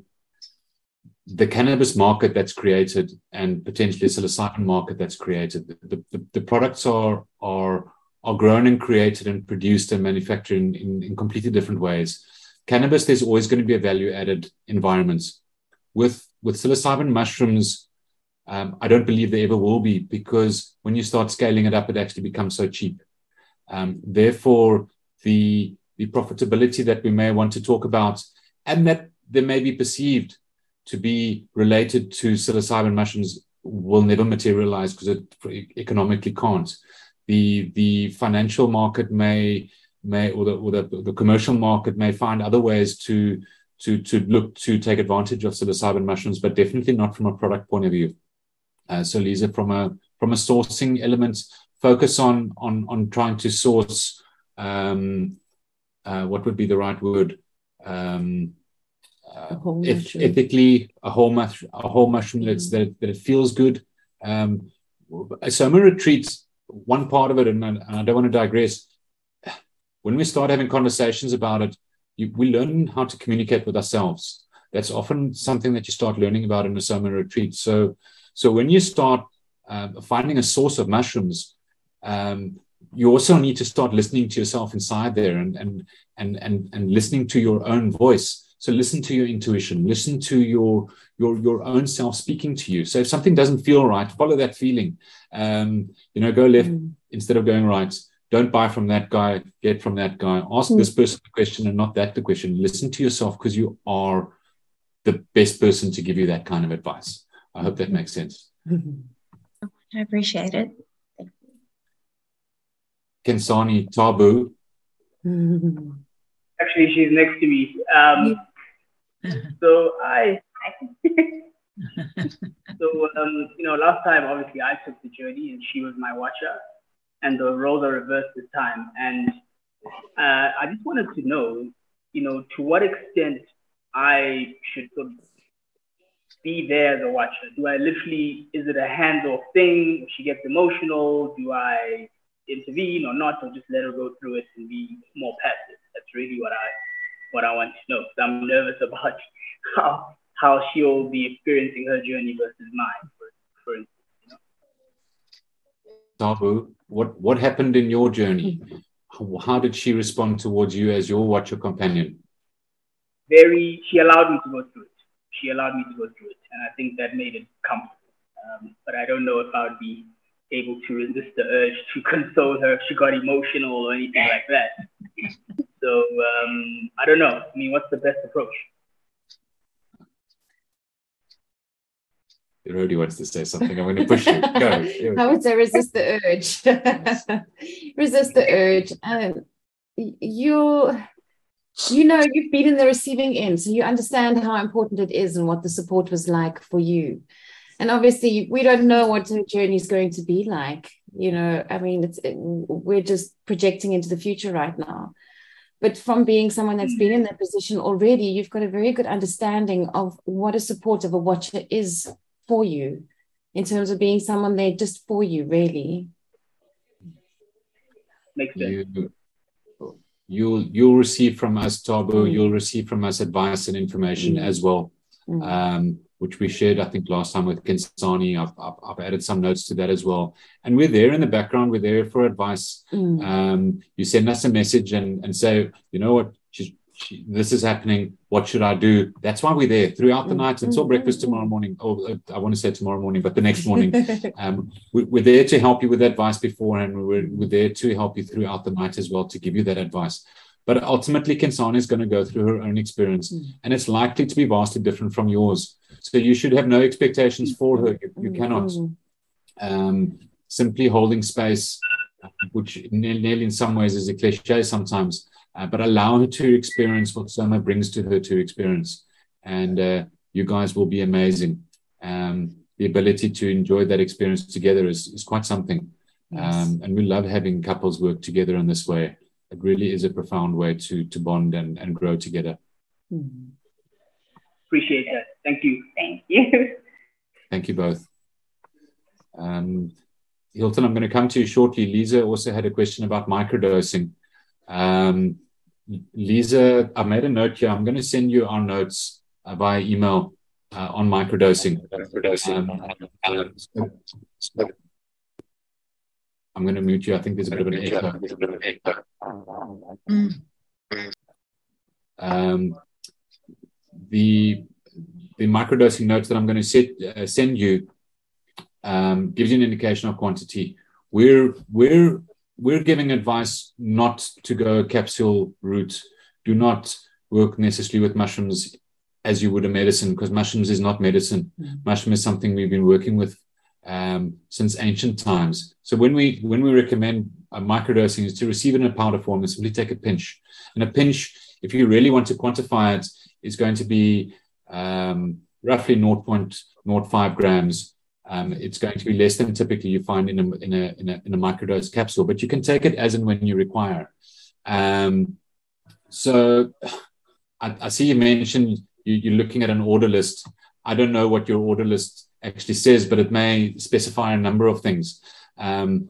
the cannabis market that's created and potentially a psilocybin market that's created. The, the, the products are, are, are grown and created and produced and manufactured in, in, in completely different ways. Cannabis, there's always going to be a value-added environments. With, with psilocybin mushrooms, um, I don't believe there ever will be, because when you start scaling it up, it actually becomes so cheap. Um, therefore, the, the profitability that we may want to talk about, and that they may be perceived to be related to psilocybin mushrooms, will never materialize because it economically can't. The the financial market may may or the or the, the commercial market may find other ways to to to look to take advantage of psilocybin mushrooms, but definitely not from a product point of view. Uh, so Lisa, from a from a sourcing element, focus on on on trying to source um, uh, what would be the right word. Um, Uh, if, ethically, a whole mushroom, a whole mushroom that's, that, that it feels good. Um, Soma retreats, one part of it, and, and I don't want to digress. When we start having conversations about it, you, we learn how to communicate with ourselves. That's often something that you start learning about in a Soma retreat. So, so when you start uh, finding a source of mushrooms, um, you also need to start listening to yourself inside there, and and and and, and listening to your own voice. So listen to your intuition, listen to your, your, your own self speaking to you. So if something doesn't feel right, follow that feeling. Um, you know, go left mm. instead of going right. Don't buy from that guy, get from that guy. Ask mm. this person the question and not that the question. Listen to yourself, because you are the best person to give you that kind of advice. I hope that makes sense. I appreciate it. Kensani Tabu. Actually, she's next to me. Um, so I, so um, you know, last time obviously I took the journey and she was my watcher, and the roles are reversed this time. And uh, I just wanted to know, you know, to what extent I should sort of be there as a watcher. Do I literally, is it a hands-off thing? If she gets emotional, do I intervene or not, or just let her go through it and be more passive? That's really what I what I want to know. So I'm nervous about how how she'll be experiencing her journey versus mine, for, for instance. You know? Tabu, what what happened in your journey? How, how did she respond towards you as your watcher companion? Very. She allowed me to go through it. She allowed me to go through it, and I think that made it comfortable. Um, but I don't know if I would be able to resist the urge to console her if she got emotional or anything like that. So um, I don't know. I mean, what's the best approach? Rody wants to say something. I'm going to push you. Go. I would say resist the urge. Resist the urge. Um, you, you know, you've been in the receiving end, so you understand how important it is and what the support was like for you. And obviously, we don't know what the journey is going to be like. You know, I mean, it's it, we're just projecting into the future right now. But from being someone that's been in that position already, you've got a very good understanding of what a support of a watcher is for you, in terms of being someone there just for you, really. Makes sense. You, you'll, you'll receive from us, Tabu, mm. you'll receive from us advice and information mm. as well. Mm. Um, which we shared, I think, last time with Kensani. I've, I've, I've added some notes to that as well. And we're there in the background. We're there for advice. Mm. Um, you send us a message and, and say, you know what, she's, she, this is happening. What should I do? That's why we're there throughout the night until breakfast tomorrow morning. Oh, I want to say tomorrow morning, but the next morning. um, we, we're there to help you with advice beforehand. We're, we're there to help you throughout the night as well, to give you that advice. But ultimately, Kensana is going to go through her own experience, mm. and it's likely to be vastly different from yours. So you should have no expectations for her. You, you cannot. Um, simply holding space, which nearly in some ways is a cliche sometimes, uh, but allow her to experience what Soma brings to her to experience. And uh, you guys will be amazing. Um, the ability to enjoy that experience together is, is quite something. Yes. Um, and we love having couples work together in this way. It really is a profound way to, to bond and, and grow together. Mm-hmm. Appreciate that. Thank you. Thank you. Thank you both. Um, Hilton, I'm going to come to you shortly. Lisa also had a question about microdosing. Um, Lisa, I made a note here. I'm going to send you our notes uh, via email uh, on microdosing. Um, so I'm going to mute you. I think there's a bit of an echo. Mm. Um, the the microdosing notes that I'm going to set, uh, send you um, gives you an indication of quantity. We're we're we're giving advice not to go capsule route. Do not work necessarily with mushrooms as you would a medicine, because mushrooms is not medicine. Mm. Mushroom is something we've been working with um, since ancient times. So when we when we recommend a microdosing is to receive it in a powder form and simply take a pinch. And a pinch, if you really want to quantify it, is going to be um, roughly zero point zero five grams. Um, it's going to be less than typically you find in a, in a, in a, in a microdose capsule, but you can take it as and when you require. Um, so I, I see you mentioned you, you're looking at an order list. I don't know what your order list actually says, but it may specify a number of things. Um,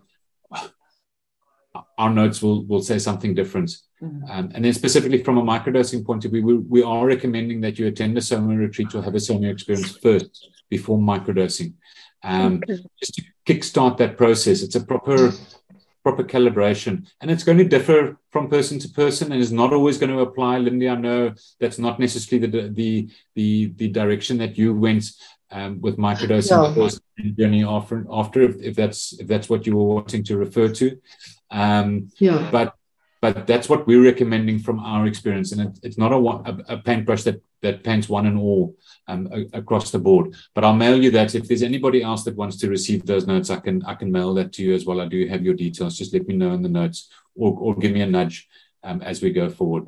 our notes will, will say something different. Mm-hmm. Um, and then specifically from a microdosing point of view, we, we are recommending that you attend a Soma retreat or have a Soma experience first before microdosing. Um, okay. Just to kickstart that process. It's a proper proper calibration, and it's going to differ from person to person, and is not always going to apply. Lindy, I know that's not necessarily the the the, the direction that you went um, with microdosing yeah. journey after after if, if that's if that's what you were wanting to refer to. Um, yeah. But but that's what we're recommending from our experience, and it, it's not a, a, a paintbrush that that paints one and all um, a, across the board. But I'll mail you that. If there's anybody else that wants to receive those notes, I can I can mail that to you as well. I do have your details. Just let me know in the notes, or or give me a nudge um, as we go forward.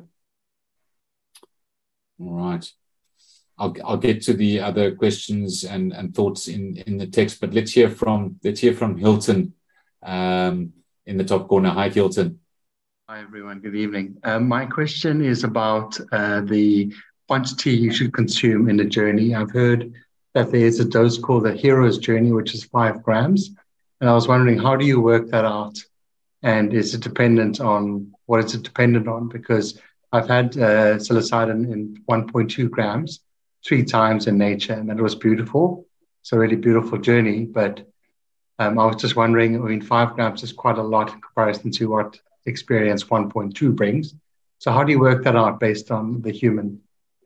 All right. I'll I'll get to the other questions and, and thoughts in, in the text, but let's hear from let's hear from Hilton um, in the top corner. Hi, Hilton. Hi, everyone. Good evening. Um, my question is about uh, the quantity you should consume in the journey. I've heard that there is a dose called the Hero's Journey, which is five grams. And I was wondering, how do you work that out? And is it dependent on, what is it dependent on? Because I've had uh, psilocybin in one point two grams three times in nature, and that was beautiful. It's a really beautiful journey. But um, I was just wondering, I mean, five grams is quite a lot in comparison to what experience one point two brings. So how do you work that out based on the human?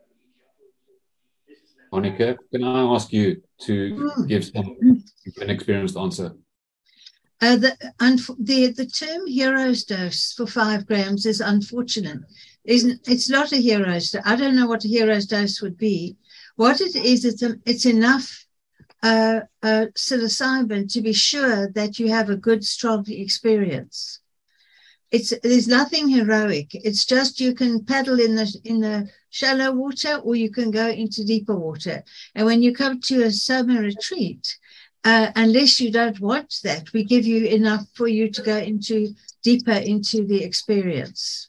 Monica, can I ask you to give some an experienced answer? Uh, the, the the term hero's dose for five grams is unfortunate. Isn't it's not a hero's dose. I don't know what a hero's dose would be. What it is, it's a, it's enough uh, uh, psilocybin to be sure that you have a good, strong experience. It's there's nothing heroic. It's just you can paddle in the in the shallow water, or you can go into deeper water. And when you come to a Soma retreat, uh, unless you don't want that, we give you enough for you to go into deeper into the experience.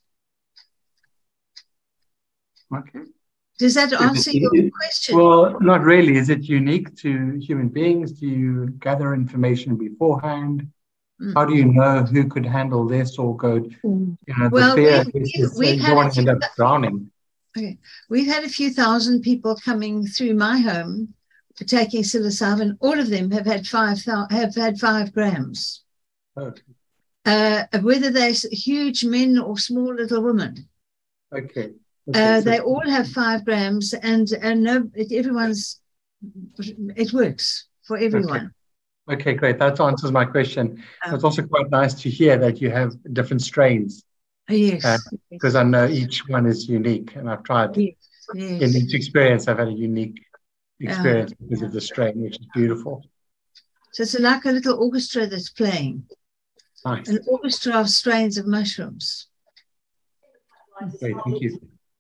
Okay. Does that answer your question? Well, not really. Is it unique to human beings? Do you gather information beforehand? How do you know who could handle this or go? You know, well, the fear we've, is we've you had don't want to few, end up drowning. Okay, we've had a few thousand people coming through my home for taking psilocybin. All of them have had five have had five grams. Okay. Uh, whether they're huge men or small little women. Okay. okay uh, so they all have five grams, and and no, it, everyone's it works for everyone. Okay. Okay, great. That answers my question. Um, it's also quite nice to hear that you have different strains Yes. Uh, because I know each one is unique, and I've tried Yes. Yes. in each experience. I've had a unique experience Yeah. because of the strain, which is beautiful. So it's like a little orchestra that's playing. Nice. An orchestra of strains of mushrooms. Great, thank you.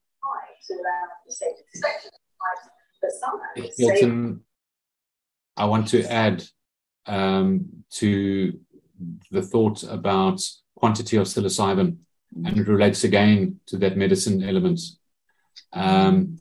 Hilton, I want to add um, to the thought about quantity of psilocybin, and it relates again to that medicine element. Um,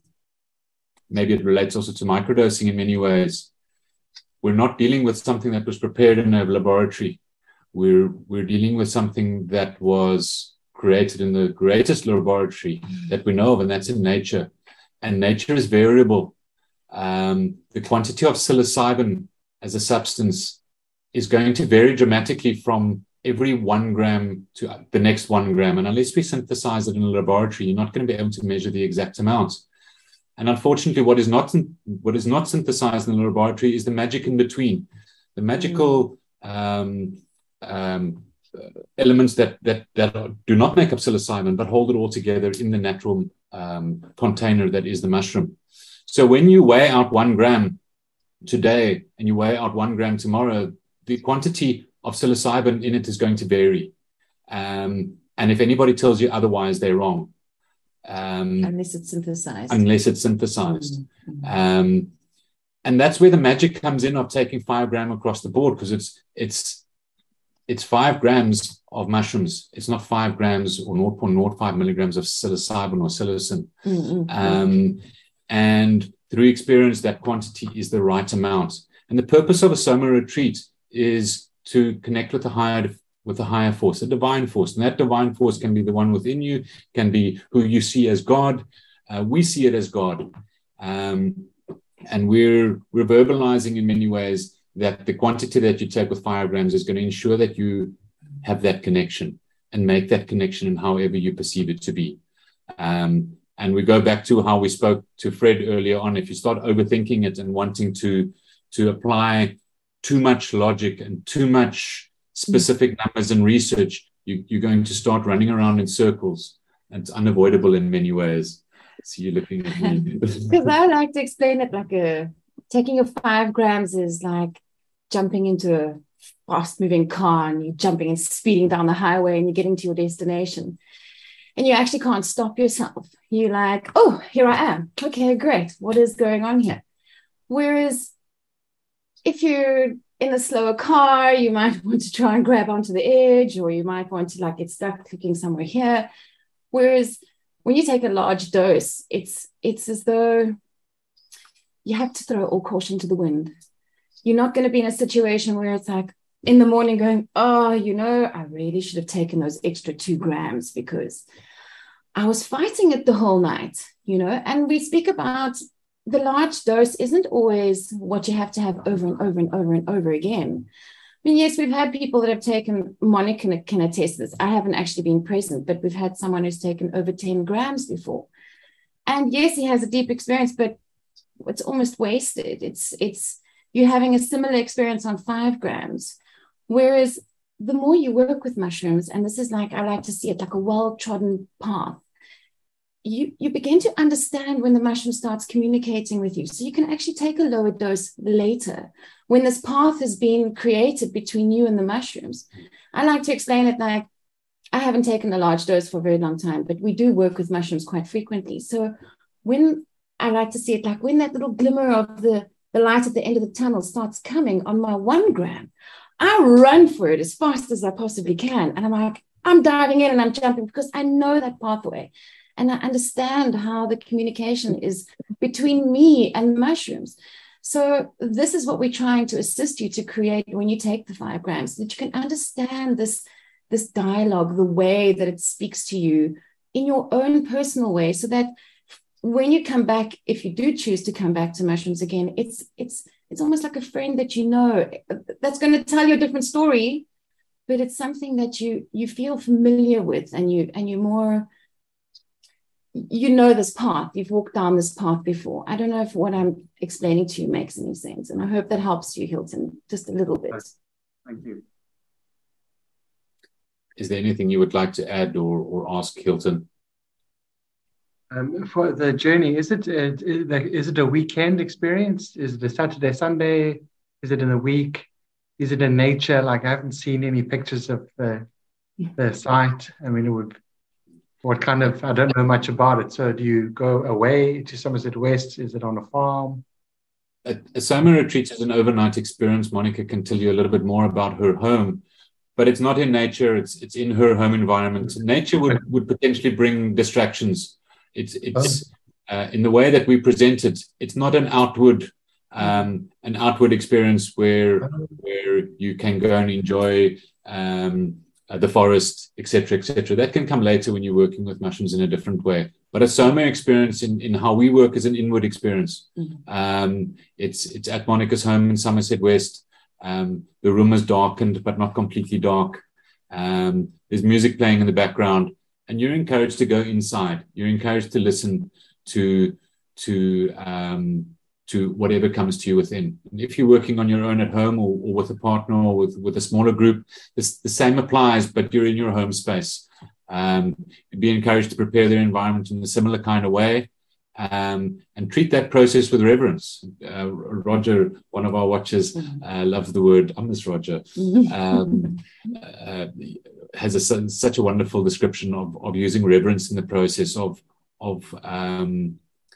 maybe it relates also to microdosing in many ways. We're not dealing with something that was prepared in a laboratory. We're, we're dealing with something that was created in the greatest laboratory that we know of, and that's in nature. And nature is variable. Um, the quantity of psilocybin as a substance is going to vary dramatically from every one gram to the next one gram. And unless we synthesize it in a laboratory, you're not going to be able to measure the exact amount. And unfortunately, what is not what is not synthesized in the laboratory is the magic in between, the magical um, um, elements that that that do not make up psilocybin, but hold it all together in the natural um, container that is the mushroom. So when you weigh out one gram today and you weigh out one gram tomorrow, the quantity of psilocybin in it is going to vary. Um, and if anybody tells you otherwise, they're wrong. Um, unless it's synthesized. Unless it's synthesized. Mm-hmm. Um, and that's where the magic comes in of taking five gram across the board, because it's it's it's five grams of mushrooms. It's not five grams or zero point zero five milligrams of psilocybin or psilocin. Mm-hmm. Um, and through experience, that quantity is the right amount. And the purpose of a Soma retreat is to connect with the higher with the higher force, the divine force. And that divine force can be the one within you, can be who you see as God. Uh, we see it as God. Um, and we're, we're verbalizing in many ways that the quantity that you take with five grams is going to ensure that you have that connection and make that connection in however you perceive it to be. Um, and we go back to how we spoke to Fred earlier on. If you start overthinking it and wanting to, to apply too much logic and too much specific numbers and research, you, you're going to start running around in circles. And it's unavoidable in many ways. So you're looking at me. Because I like to explain it like a taking a five grams is like jumping into a fast-moving car and you're jumping and speeding down the highway and you're getting to your destination. And you actually can't stop yourself. You're like, oh, here I am. Okay, great. What is going on here? Whereas if you're in a slower car, you might want to try and grab onto the edge, or you might want to like get stuck clicking somewhere here. Whereas when you take a large dose, it's it's as though you have to throw all caution to the wind. You're not going to be in a situation where it's like in the morning going, oh, you know, I really should have taken those extra two grams because I was fighting it the whole night, you know. And we speak about the large dose isn't always what you have to have over and over and over and over again. I mean, yes, we've had people that have taken, Monica can attest this. I haven't actually been present, but we've had someone who's taken over ten grams before. And yes, he has a deep experience, but it's almost wasted. It's, it's, you're having a similar experience on five grams. Whereas the more you work with mushrooms, and this is like, I like to see it like a well-trodden path, you, you begin to understand when the mushroom starts communicating with you. So you can actually take a lower dose later when this path has been created between you and the mushrooms. I like to explain it like, I haven't taken a large dose for a very long time, but we do work with mushrooms quite frequently. So when I like to see it like when that little glimmer of the, the light at the end of the tunnel starts coming on my one gram, I run for it as fast as I possibly can. And I'm like, I'm diving in and I'm jumping because I know that pathway. And I understand how the communication is between me and mushrooms. So this is what we're trying to assist you to create when you take the five grams, that you can understand this, this dialogue, the way that it speaks to you in your own personal way, so that when you come back, if you do choose to come back to mushrooms again, it's it's it's almost like a friend that you know that's going to tell you a different story, but it's something that you you feel familiar with, and you and you're more, you know this path, you've walked down this path before. I don't know if what I'm explaining to you makes any sense, and I hope that helps you, Hilton, just a little bit. Thank you. is there anything you would like to add or, or ask Hilton? Um, for the journey, is it a, is it a weekend experience? Is it a Saturday, Sunday? Is it in a week? Is it in nature? Like, I haven't seen any pictures of the, the site. I mean, it would, what kind of, I don't know much about it. So do you go away to Somerset West? Is it on a farm? A, a summer retreat is an overnight experience. Monica can tell you a little bit more about her home, but it's not in nature. It's it's in her home environment. Nature would, would potentially bring distractions. It's it's uh, in the way that we present it. It's not an outward um, an outward experience where where you can go and enjoy um, uh, the forest, et cetera, et cetera. That can come later when you're working with mushrooms in a different way. But a Soma experience in, in how we work is an inward experience. Mm-hmm. Um, it's it's at Monica's home in Somerset West. Um, the room is darkened, but not completely dark. Um, there's music playing in the background. And you're encouraged to go inside. You're encouraged to listen to to um, to whatever comes to you within. And if you're working on your own at home, or, or with a partner, or with, with a smaller group, this, the same applies, but you're in your home space. Um, be encouraged to prepare their environment in a similar kind of way, um, and treat that process with reverence. Uh, Roger, one of our watchers, uh, loves the word. I miss Roger. Um, uh, has a, such a wonderful description of, of using reverence in the process of of, um,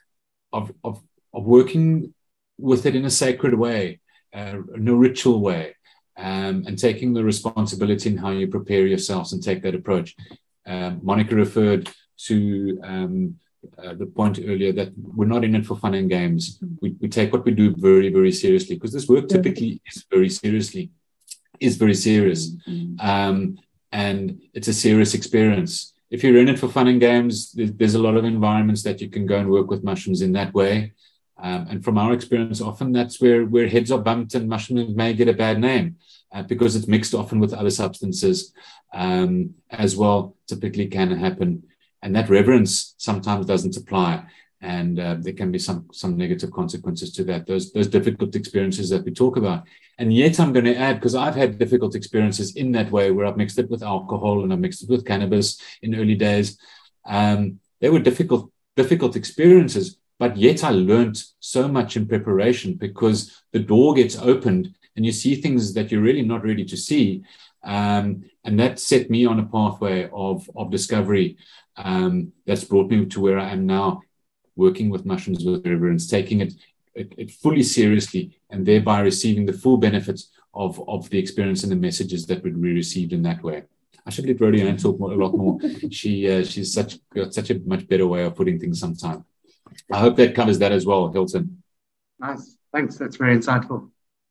of of of working with it in a sacred way, uh, in a ritual way, um, and taking the responsibility in how you prepare yourselves and take that approach. Um, Monica referred to um, uh, the point earlier that we're not in it for fun and games. We, we take what we do very, very seriously, because this work typically is very seriously, is very serious. Mm-hmm. Um, and it's a serious experience. If you're in it for fun and games, there's, there's a lot of environments that you can go and work with mushrooms in that way. Um, and from our experience, often that's where, where heads are bumped and mushrooms may get a bad name uh, because it's mixed often with other substances um, as well, typically can happen. And that reverence sometimes doesn't apply. And uh, there can be some some negative consequences to that, those those difficult experiences that we talk about. And yet I'm going to add, because I've had difficult experiences in that way, where I've mixed it with alcohol and I've mixed it with cannabis in early days. Um, they were difficult, difficult experiences, but yet I learned so much in preparation, because the door gets opened and you see things that you're really not ready to see. Um, and that set me on a pathway of, of discovery um, that's brought me to where I am now, working with mushrooms with reverence, taking it, it, it fully seriously, and thereby receiving the full benefits of, of the experience and the messages that we received in that way. I should let Rodianne talk more, a lot more. She uh, she's such got such a much better way of putting things sometime. I hope that covers that as well, Hilton. Nice, thanks. That's very insightful.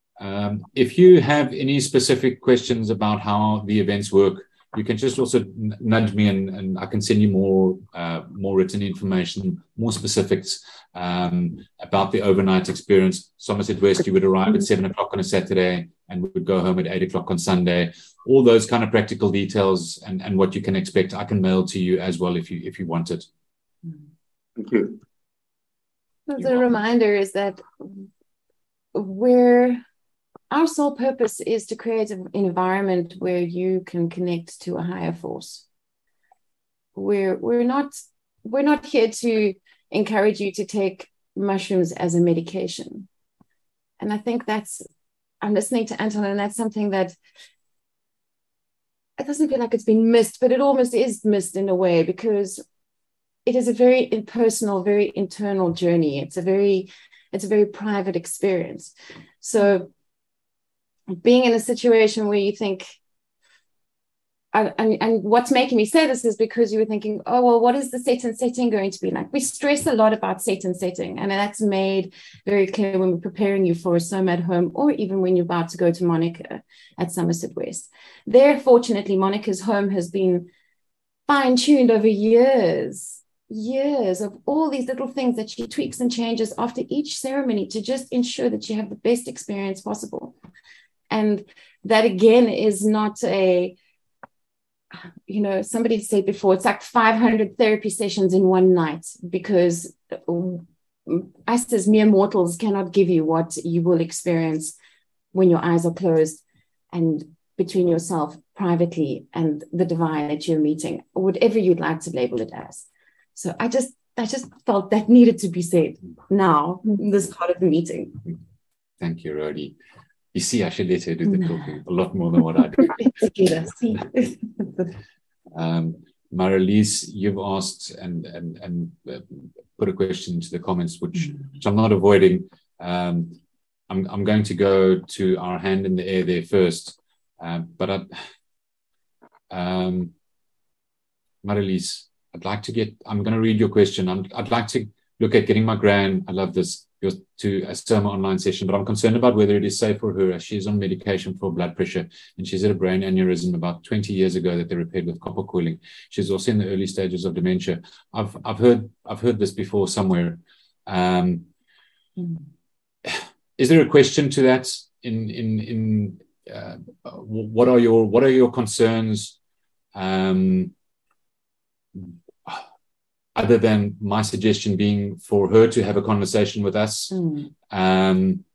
Um, if you have any specific questions about how the events work, you can just also nudge me, and, and I can send you more uh, more written information, more specifics um, about the overnight experience. Somerset West, you would arrive at seven o'clock on a Saturday and we would go home at eight o'clock on Sunday. All those kind of practical details and, and what you can expect, I can mail to you as well if you if you want it. Thank you. The reminder is that we're our sole purpose is to create an environment where you can connect to a higher force. We're we're not we're not here to encourage you to take mushrooms as a medication. And I think that's, I'm listening to Anton, and that's something that it doesn't feel like it's been missed, but it almost is missed in a way, because it is a very impersonal, very internal journey. It's a very, it's a very private experience. So being in a situation where you think, and, and, and what's making me say this is because you were thinking, oh, well, what is the set and setting going to be like? We stress a lot about set and setting, and that's made very clear when we're preparing you for a Soma at home, or even when you're about to go to Monica at Somerset West. There, fortunately, Monica's home has been fine-tuned over years, years of all these little things that she tweaks and changes after each ceremony to just ensure that you have the best experience possible. And that, again, is not a, you know, somebody said before, it's like five hundred therapy sessions in one night, because us as mere mortals cannot give you what you will experience when your eyes are closed and between yourself privately and the divine that you're meeting, or whatever you'd like to label it as. So I just, I just felt that needed to be said now, in this part of the meeting. Thank you, Rodi. You see, I should let her do the talking a lot more than what I do. um, Marlies, you've asked and and and uh, put a question into the comments, which, which I'm not avoiding. Um, I'm I'm going to go to our hand in the air there first, um, but I, um, Marlies, I'd like to get. I'm going to read your question. I'm, I'd like to look at getting my gran. I love this. To a Soma online session, but I'm concerned about whether it is safe for her, as she's on medication for blood pressure, and she's had a brain aneurysm about twenty years ago that they repaired with copper coiling. She's also in the early stages of dementia. I've I've heard I've heard this before somewhere. Um, mm. Is there a question to that? In in in uh, what are your what are your concerns? Um, Other than my suggestion being for her to have a conversation with us, mm. um,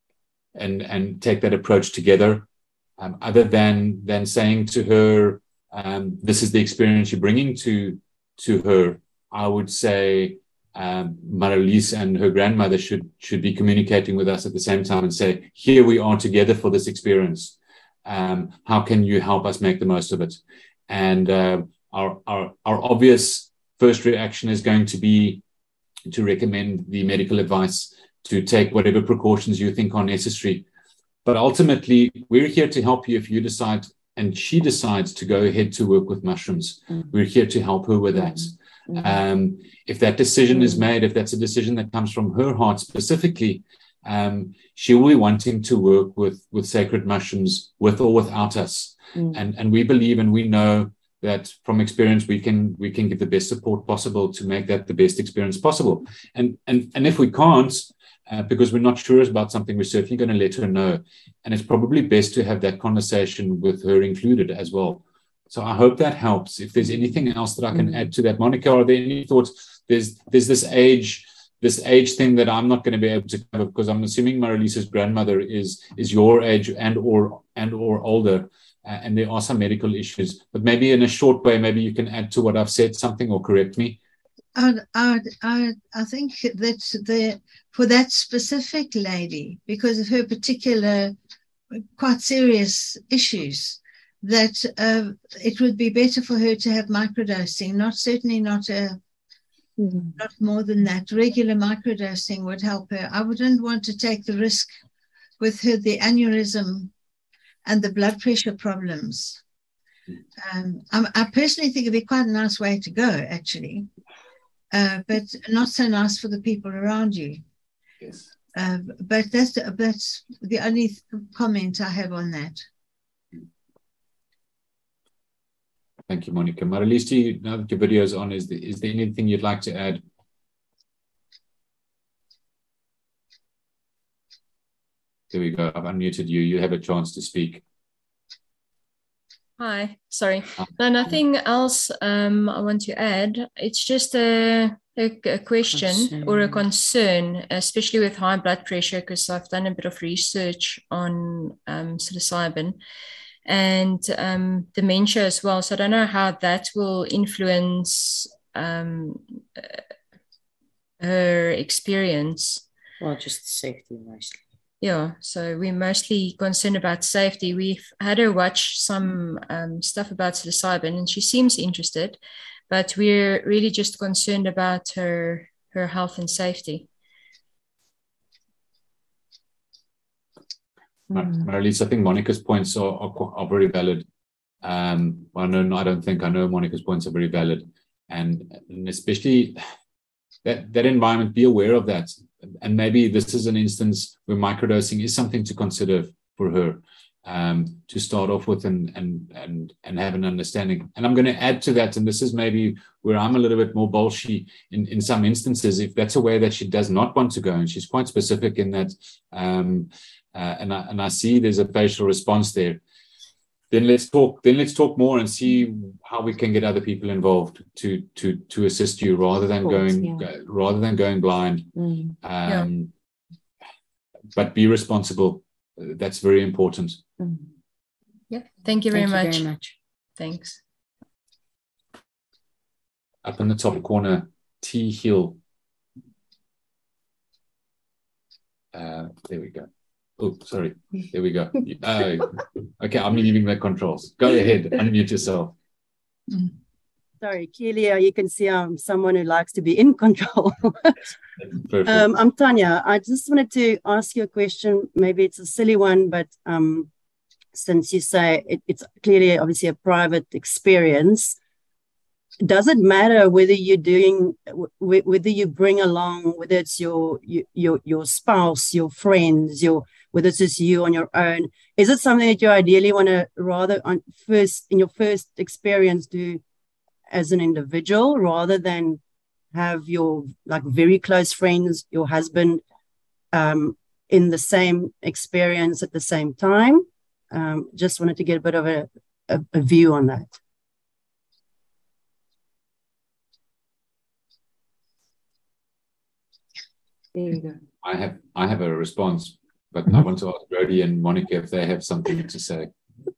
and and take that approach together. Um, other than than saying to her, um, "This is the experience you're bringing to to her," I would say um, Marlies and her grandmother should should be communicating with us at the same time and say, "Here we are together for this experience. Um, how can you help us make the most of it?" And uh, our our our obvious first reaction is going to be to recommend the medical advice, to take whatever precautions you think are necessary. But ultimately, we're here to help you if you decide, and she decides to go ahead to work with mushrooms. Mm-hmm. We're here to help her with that. Mm-hmm. Um, if that decision mm-hmm. is made, if that's a decision that comes from her heart specifically, um, she will be wanting to work with, with sacred mushrooms, with or without us. Mm-hmm. And, and we believe and we know that from experience we can we can give the best support possible to make that the best experience possible. And and and if we can't, uh, because we're not sure about something, we're certainly going to let her know. And it's probably best to have that conversation with her included as well. So I hope that helps. If there's anything else that I can mm. add to that, Monica, are there any thoughts? There's there's this age this age thing that I'm not going to be able to cover, because I'm assuming Marlies's grandmother is is your age and or and or older. Uh, and there are some medical issues, but maybe in a short way, maybe you can add to what I've said something or correct me. I, I, I, I think that the, for that specific lady, because of her particular quite serious issues, that uh, it would be better for her to have microdosing, not certainly not a, mm. not more than that. Regular microdosing would help her. I wouldn't want to take the risk with her, the aneurysm and the blood pressure problems. Um, I, I personally think it'd be quite a nice way to go, actually, uh, but not so nice for the people around you. Yes. Uh, but that's that's the only comment I have on that. Thank you, Monica. Marlies, you, now that your video is on, is there, is there anything you'd like to add? There we go. I've unmuted you. You have a chance to speak. Hi. Sorry. No, nothing else um, I want to add. It's just a, a, a question concern. or a concern, especially with high blood pressure, because I've done a bit of research on um, psilocybin and um, dementia as well. So I don't know how that will influence um, her experience. Well, just safety mostly. Yeah, so we're mostly concerned about safety. We've had her watch some um, stuff about psilocybin, and she seems interested, but we're really just concerned about her her health and safety. Mm. Marlies, I think Monica's points are, are, are very valid. Um, well, no, I don't think I know Monica's points are very valid, and, and especially that that environment. Be aware of that. And maybe this is an instance where microdosing is something to consider for her, um, to start off with and, and, and, and have an understanding. And I'm going to add to that, and this is maybe where I'm a little bit more bolshy in, in some instances, if that's a way that she does not want to go, and she's quite specific in that, um, uh, and, I, and I see there's a facial response there. Then let's talk. Then let's talk more and see how we can get other people involved to to to assist you, rather than course, going yeah. rather than going blind. Mm. Um, yeah. But be responsible. That's very important. Mm. Yeah, thank you very Thank you much. very much. Thanks. Up in the top corner, T Hill. Uh, there we go. Oh, sorry. There we go. Uh, okay, I'm leaving the controls. Go ahead, unmute yourself. Sorry, clearly uh, you can see I'm someone who likes to be in control. Perfect. um, I'm Tanya. I just wanted to ask you a question. Maybe it's a silly one, but um, since you say it, it's clearly obviously a private experience, does it matter whether you're doing, whether you bring along, whether it's your your your spouse, your friends, your whether it's just you on your own? Is it something that you ideally want to rather on first in your first experience do as an individual rather than have your like very close friends, your husband, um, in the same experience at the same time? Um, just wanted to get a bit of a, a, a view on that. There you go. I have I have a response, but I want to ask Rodi and Monica if they have something to say.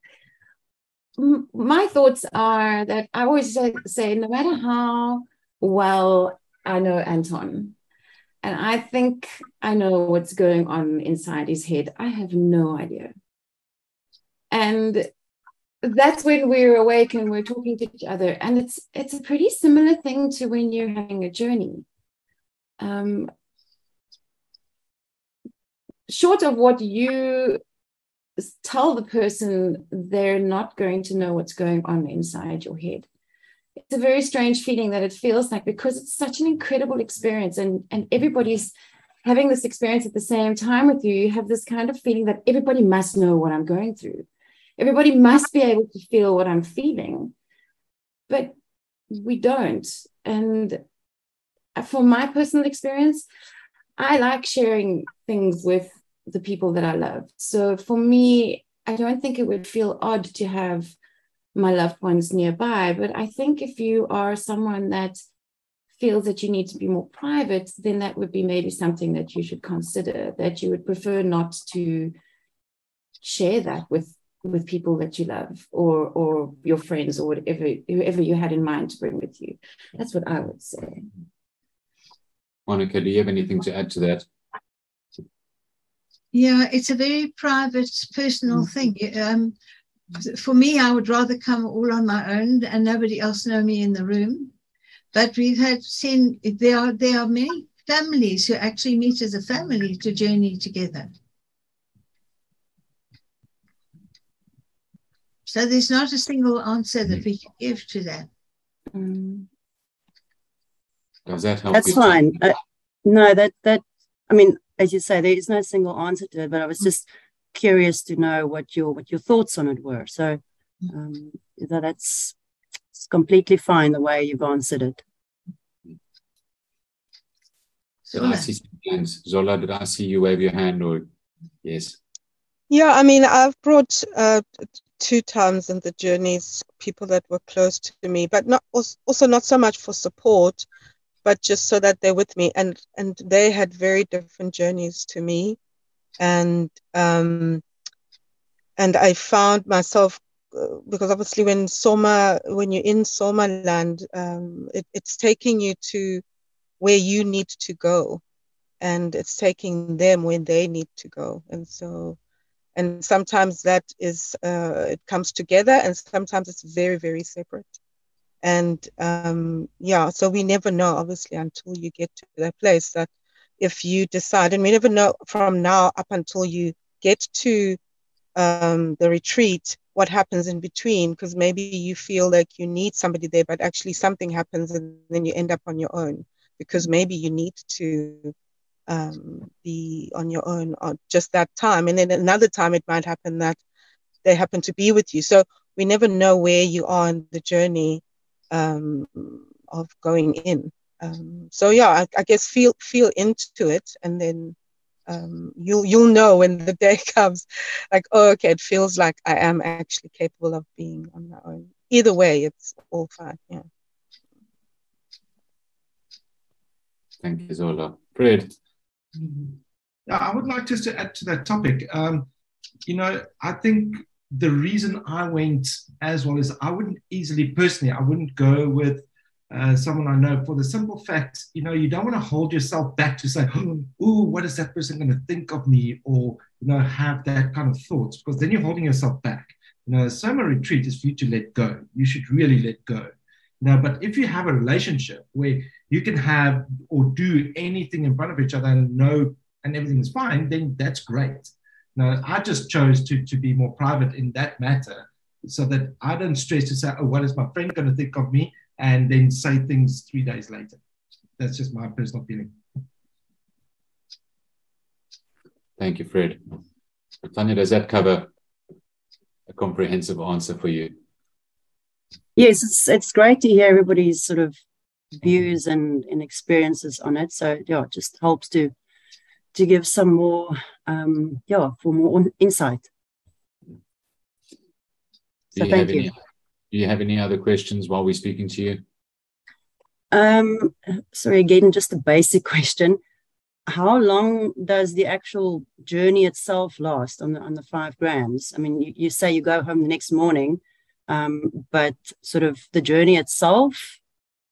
My thoughts are that I always say, say no matter how well I know Anton, and I think I know what's going on inside his head, I have no idea. And that's when we're awake and we're talking to each other. And it's it's a pretty similar thing to when you're having a journey. Um, short of what you tell the person, they're not going to know what's going on inside your head. It's a very strange feeling that it feels like, because it's such an incredible experience and, and everybody's having this experience at the same time with you. You have this kind of feeling that everybody must know what I'm going through. Everybody must be able to feel what I'm feeling, but we don't. And from my personal experience, I like sharing things with the people that I love. So for me, I don't think it would feel odd to have my loved ones nearby, but I think if you are someone that feels that you need to be more private, then that would be maybe something that you should consider, that you would prefer not to share that with with people that you love, or or your friends, or whatever whoever you had in mind to bring with you. That's what I would say. Monica, do you have anything to add to that? Yeah, it's a very private, personal thing. Um, for me, I would rather come all on my own and nobody else know me in the room. But we've had seen there are there are many families who actually meet as a family to journey together. So there's not a single answer that we can give to that. Does that help? That's fine. Uh, no, that that I mean, as you say, there is no single answer to it. But I was just curious to know what your what your thoughts on it were. So um, that that's it's completely fine the way you've answered it. Did I see some hands? Zola, did I see you wave your hand? Or yes? Yeah, I mean, I've brought uh, two times in the journeys people that were close to me, but not also not so much for support, but just so that they're with me. And and they had very different journeys to me, and um, and I found myself uh, because obviously when Soma, when you're in Soma land, um, it, it's taking you to where you need to go, and it's taking them where they need to go, and so. And sometimes that is, uh, it comes together, and sometimes it's very, very separate. And um, yeah, so we never know, obviously, until you get to that place, that if you decide, and we never know from now up until you get to um, the retreat, what happens in between, because maybe you feel like you need somebody there, but actually something happens and then you end up on your own, because maybe you need to Um, be on your own on just that time, and then another time it might happen that they happen to be with you. So we never know where you are in the journey um, of going in. Um, so yeah, I, I guess feel feel into it, and then um, you'll you'll know when the day comes, like, oh, okay, it feels like I am actually capable of being on my own. Either way, it's all fine. Yeah. Thank you, Zola. Fred. Yeah, I would like just to add to that topic. Um, you know, I think the reason I went as well is I wouldn't easily, personally, I wouldn't go with uh, someone I know for the simple fact, you know, you don't want to hold yourself back to say, oh, what is that person going to think of me? Or, you know, have that kind of thoughts, because then you're holding yourself back. You know, a summer retreat is for you to let go. You should really let go. Now, but if you have a relationship where you can have or do anything in front of each other and know and everything is fine, then that's great. Now, I just chose to, to be more private in that matter so that I don't stress to say, oh, what is my friend going to think of me? And then say things three days later. That's just my personal feeling. Thank you, Fred. Tanya, does that cover a comprehensive answer for you? Yes, it's it's great to hear everybody's sort of views and, and experiences on it. So yeah, it just helps to to give some more um yeah for more insight. So you thank you. Any, do you have any other questions while we're speaking to you? Um, sorry, again, just a basic question. How long does the actual journey itself last on the on the five grams? I mean, you, you say you go home the next morning, um, but sort of the journey itself?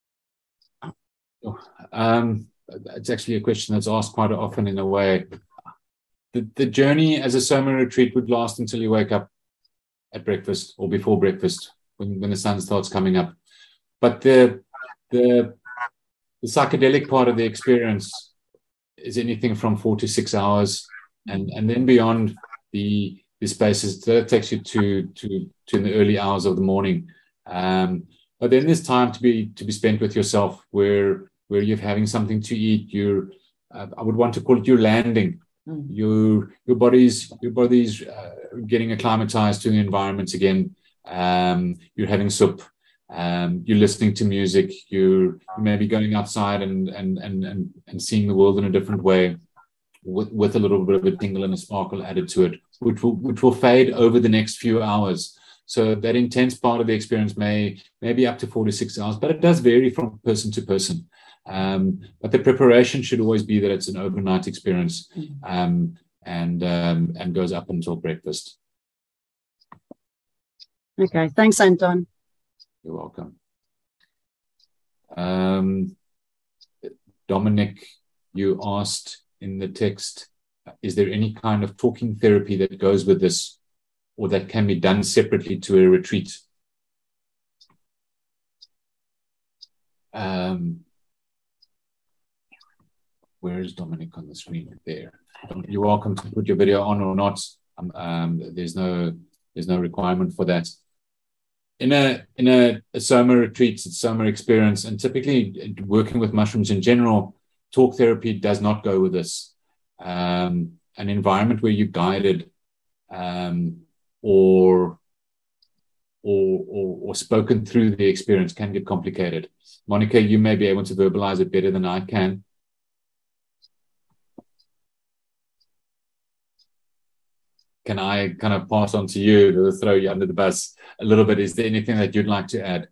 Um, it's actually a question that's asked quite often in a way. The, the journey as a Soma retreat would last until you wake up at breakfast or before breakfast when, when the sun starts coming up. But the, the, the psychedelic part of the experience is anything from four to six hours. And, and then beyond the, the spaces, that takes you to, to, to the early hours of the morning. Um, but then there's time to be, to be spent with yourself where, where you're having something to eat. You're, uh, I would want to call it your landing. Mm. Your, your body's, your body's uh, getting acclimatized to the environment again. Um, you're having soup. Um, you're listening to music. You're maybe going outside and, and, and, and, and seeing the world in a different way with, with a little bit of a tingle and a sparkle added to it, which will, which will fade over the next few hours. So that intense part of the experience may, may be up to four to six hours, but it does vary from person to person. Um, but the preparation should always be that it's an overnight experience, um, and um, and goes up until breakfast. Okay, thanks, Anton. You're welcome. Um, Dominic, you asked in the text, is there any kind of talking therapy that goes with this or that can be done separately to a retreat? Um, Where is Dominic on the screen? There. You're welcome to put your video on or not. Um, um, there's no there's no requirement for that. In a in a, a Soma retreat, it's a Soma experience, and typically working with mushrooms in general, talk therapy does not go with this. Um, an environment where you're guided, um, or, or or or spoken through the experience can get complicated. Monica, you may be able to verbalize it better than I can. Can I kind of pass on to you to throw you under the bus a little bit? Is there anything that you'd like to add?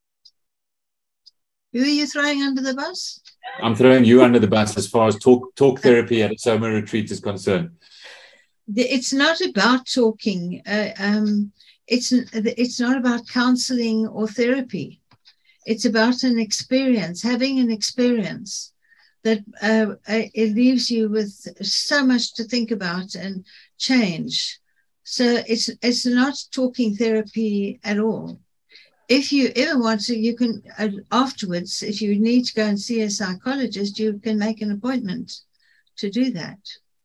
Who are you throwing under the bus? I'm throwing you under the bus as far as talk talk therapy at a Soma retreat is concerned. It's not about talking. Uh, um, it's it's not about counseling or therapy. It's about an experience, having an experience that uh, it leaves you with so much to think about and change. So it's it's not talking therapy at all. If you ever want to, you can, uh, afterwards, if you need to go and see a psychologist, you can make an appointment to do that.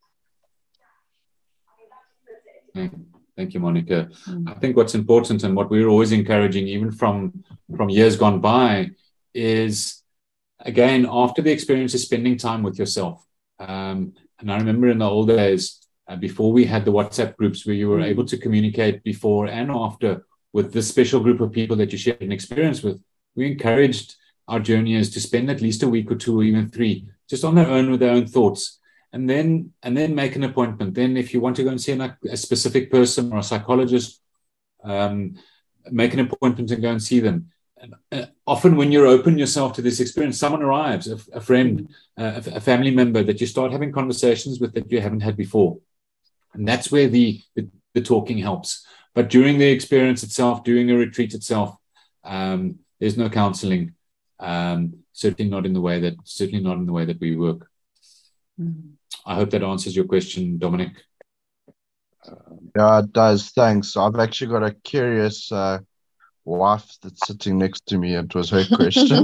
Thank you, Monica. Mm. I think what's important and what we're always encouraging, even from, from years gone by, is, again, after the experience is spending time with yourself. Um, and I remember in the old days, uh, before we had the WhatsApp groups where you were able to communicate before and after with this special group of people that you shared an experience with, we encouraged our journeyers to spend at least a week or two or even three just on their own with their own thoughts, and then and then make an appointment. Then if you want to go and see a, a specific person or a psychologist, um, make an appointment and go and see them. And, uh, often when you're open yourself to this experience, someone arrives, a, a friend, uh, a, a family member that you start having conversations with that you haven't had before. And that's where the, the, the talking helps. but during the experience itself, during a retreat itself, um, there's no counseling. Um, certainly not in the way that certainly not in the way that we work. Mm. I hope that answers your question, Dominic. Yeah, it does. Thanks. I've actually got a curious uh, wife that's sitting next to me. It was her question.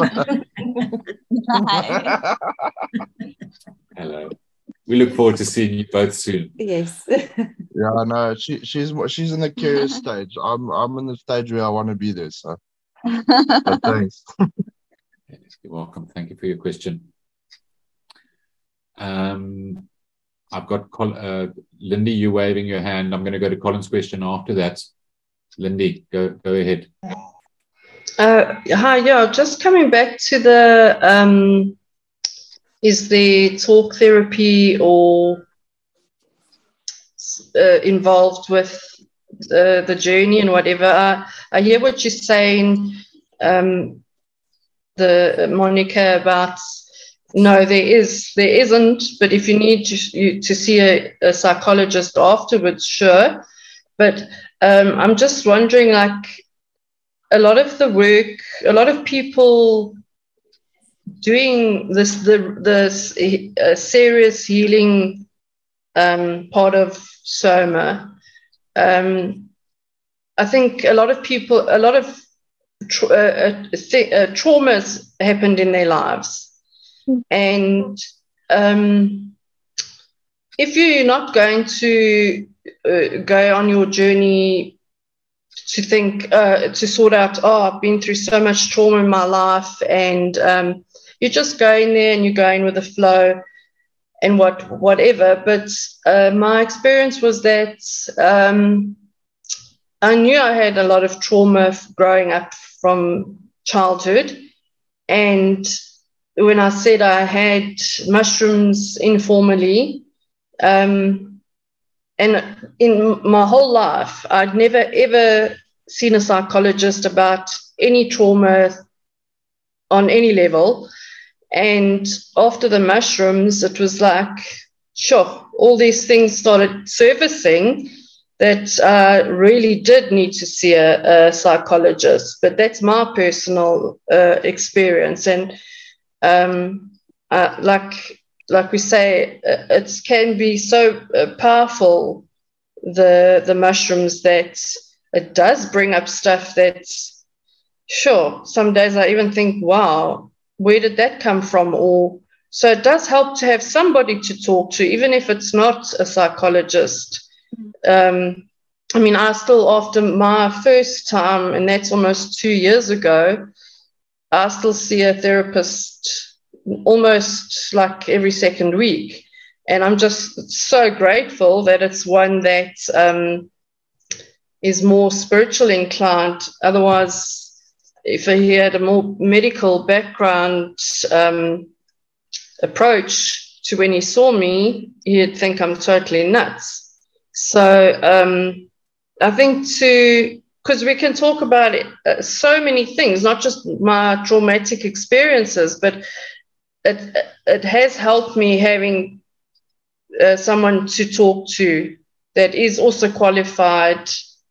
Hello. We look forward to seeing you both soon. Yes. Yeah, no, she she's she's in the curious stage. I'm I'm in the stage where I want to be there. So, but thanks. You're welcome. Thank you for your question. Um, I've got Col uh, Lindy. You waving your hand. I'm going to go to Colin's question after that. Lindy, go go ahead. Uh, hi, yeah, just coming back to the um, is the talk therapy or uh, involved with the, the journey and whatever. I, I hear what you're saying, um, the Monica, about no, there is, there isn't, but if you need to, you, to see a, a psychologist afterwards, sure. But um, I'm just wondering, like, a lot of the work, a lot of people doing this, the this uh, serious healing um, part of Soma. Um, I think a lot of people, a lot of tra- uh, th- uh, traumas happened in their lives. And um, if you're not going to uh, go on your journey to think, uh, to sort out, oh, I've been through so much trauma in my life, and um, you just go in there and you're going with the flow and what whatever. But uh, my experience was that um, I knew I had a lot of trauma growing up from childhood, and when I said I had mushrooms informally, um, and in my whole life, I'd never, ever seen a psychologist about any trauma on any level. And after the mushrooms, it was like, sure, all these things started surfacing that I uh, really did need to see a, a psychologist. But that's my personal uh, experience. And Um, uh, like like we say, it can be so uh, powerful, the the mushrooms, that it does bring up stuff that's, sure, some days I even think, wow, where did that come from? Or so it does help to have somebody to talk to, even if it's not a psychologist. Um, I mean, I still, after my first time, and that's almost two years ago, I still see a therapist almost like every second week. And I'm just so grateful that it's one that um, is more spiritually inclined. Otherwise, if he had a more medical background um, approach to when he saw me, he'd think I'm totally nuts. So um, I think to... because we can talk about it, uh, so many things, not just my traumatic experiences, but it it has helped me having uh, someone to talk to that is also qualified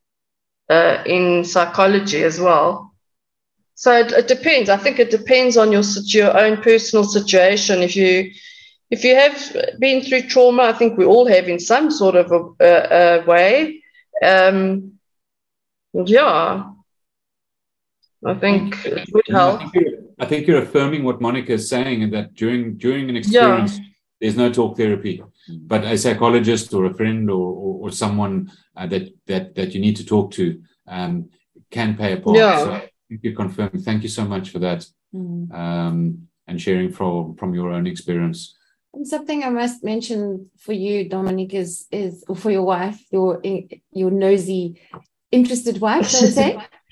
uh, in psychology as well. So it, it depends. I think it depends on your your own personal situation. If you if you have been through trauma, I think we all have in some sort of a, a, a way. Um, Yeah, I think it would help. I think, you're, I think you're affirming what Monica is saying, and that during during an experience, yeah, there's no talk therapy, but a psychologist or a friend or or, or someone uh, that that that you need to talk to um, can play a part. Yeah. So I think you confirm. Thank you so much for that, mm. um, and sharing from from your own experience. Something I must mention for you, Dominic, is is or for your wife, your your nosy, interested wife, shall we say?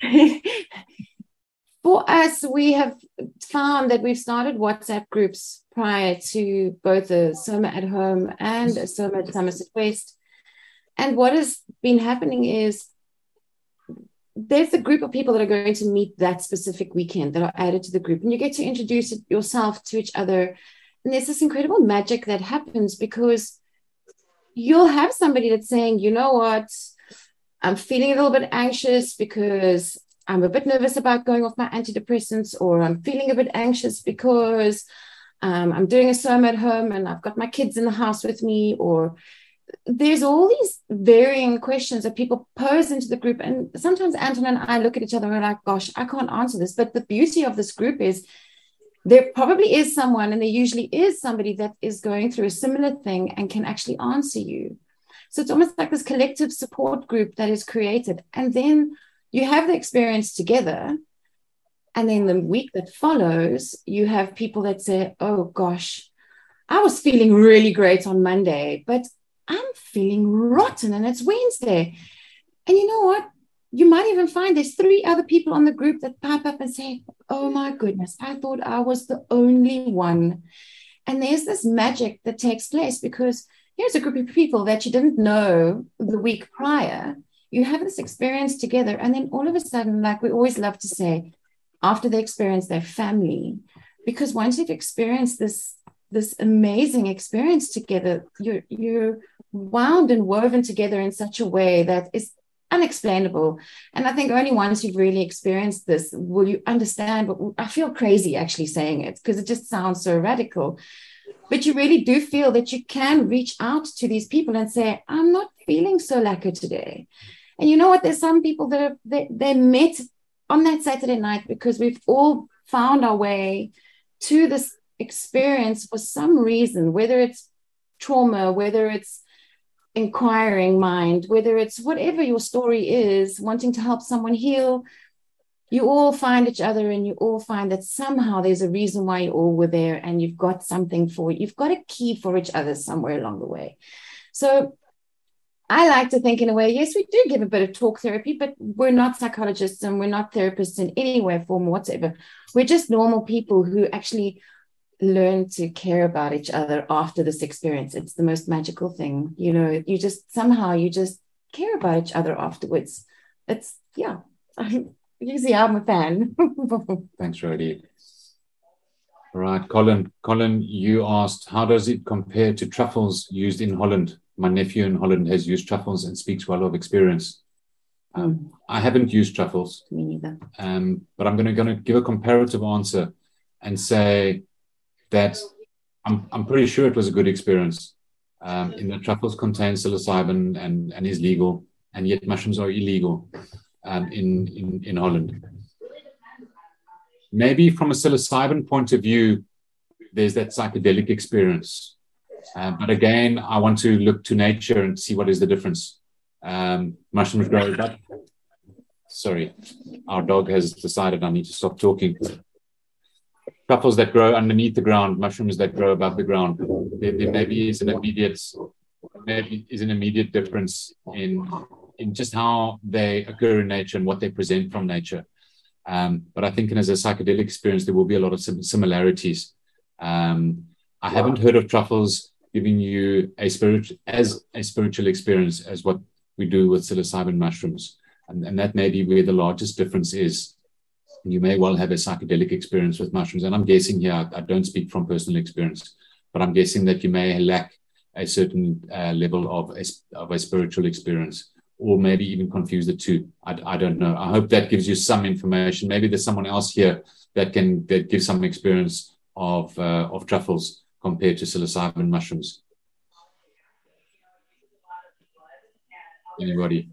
For us, we have found that we've started WhatsApp groups prior to both a Soma at Home and a Soma at Somerset West. And what has been happening is there's a group of people that are going to meet that specific weekend that are added to the group, and you get to introduce yourself to each other. And there's this incredible magic that happens because you'll have somebody that's saying, you know what, I'm feeling a little bit anxious because I'm a bit nervous about going off my antidepressants, or I'm feeling a bit anxious because um, I'm doing a SOMA at home and I've got my kids in the house with me, or there's all these varying questions that people pose into the group. And sometimes Anton and I look at each other and we're like, gosh, I can't answer this. But the beauty of this group is there probably is someone, and there usually is somebody that is going through a similar thing and can actually answer you. So it's almost like this collective support group that is created. And then you have the experience together. And then the week that follows, you have people that say, oh gosh, I was feeling really great on Monday, but I'm feeling rotten and it's Wednesday. And you know what? You might even find there's three other people on the group that pipe up and say, oh my goodness, I thought I was the only one. And there's this magic that takes place because here's a group of people that you didn't know the week prior. You have this experience together. And then all of a sudden, like we always love to say, after they experience their family, because once you've experienced this, this amazing experience together, you're, you're wound and woven together in such a way that is unexplainable. And I think only once you've really experienced this will you understand. But I feel crazy actually saying it because it just sounds so radical. But you really do feel that you can reach out to these people and say, I'm not feeling so lacquer today. And you know what? There's some people that are, they, they met on that Saturday night because we've all found our way to this experience for some reason, whether it's trauma, whether it's inquiring mind, whether it's whatever your story is, wanting to help someone heal. You all find each other and you all find that somehow there's a reason why you all were there, and you've got something for it. You've got a key for each other somewhere along the way. So I like to think in a way, yes, we do give a bit of talk therapy, but we're not psychologists and we're not therapists in any way, form, whatsoever. We're just normal people who actually learn to care about each other after this experience. It's the most magical thing. You know, you just somehow you just care about each other afterwards. It's, yeah. Usually I'm a fan. Thanks, Rodi. All right, Colin. Colin, you asked, how does it compare to truffles used in Holland? My nephew in Holland has used truffles and speaks well of experience. Um, mm. I haven't used truffles. Me neither. Um, but I'm going to give a comparative answer and say that I'm, I'm pretty sure it was a good experience. Um, in that truffles contain psilocybin and, and is legal, and yet mushrooms are illegal. Um, in, in, in Holland. Maybe from a psilocybin point of view, there's that psychedelic experience. Uh, but again, I want to look to nature and see what is the difference. Um, mushrooms grow, but sorry, our dog has decided I need to stop talking. Truffles that grow underneath the ground, mushrooms that grow above the ground. There, there maybe is an immediate, maybe is an immediate difference in in just how they occur in nature and what they present from nature. Um, but I think as a psychedelic experience, there will be a lot of sim- similarities. Um, I haven't heard of truffles giving you a spirit as a spiritual experience as what we do with psilocybin mushrooms. And, and that may be where the largest difference is. You may well have a psychedelic experience with mushrooms. And I'm guessing here, I, I don't speak from personal experience, but I'm guessing that you may lack a certain uh, level of a, of a spiritual experience, or maybe even confuse the two. I, I don't know. I hope that gives you some information. Maybe there's someone else here that can that give some experience of uh, of truffles compared to psilocybin mushrooms. Anybody?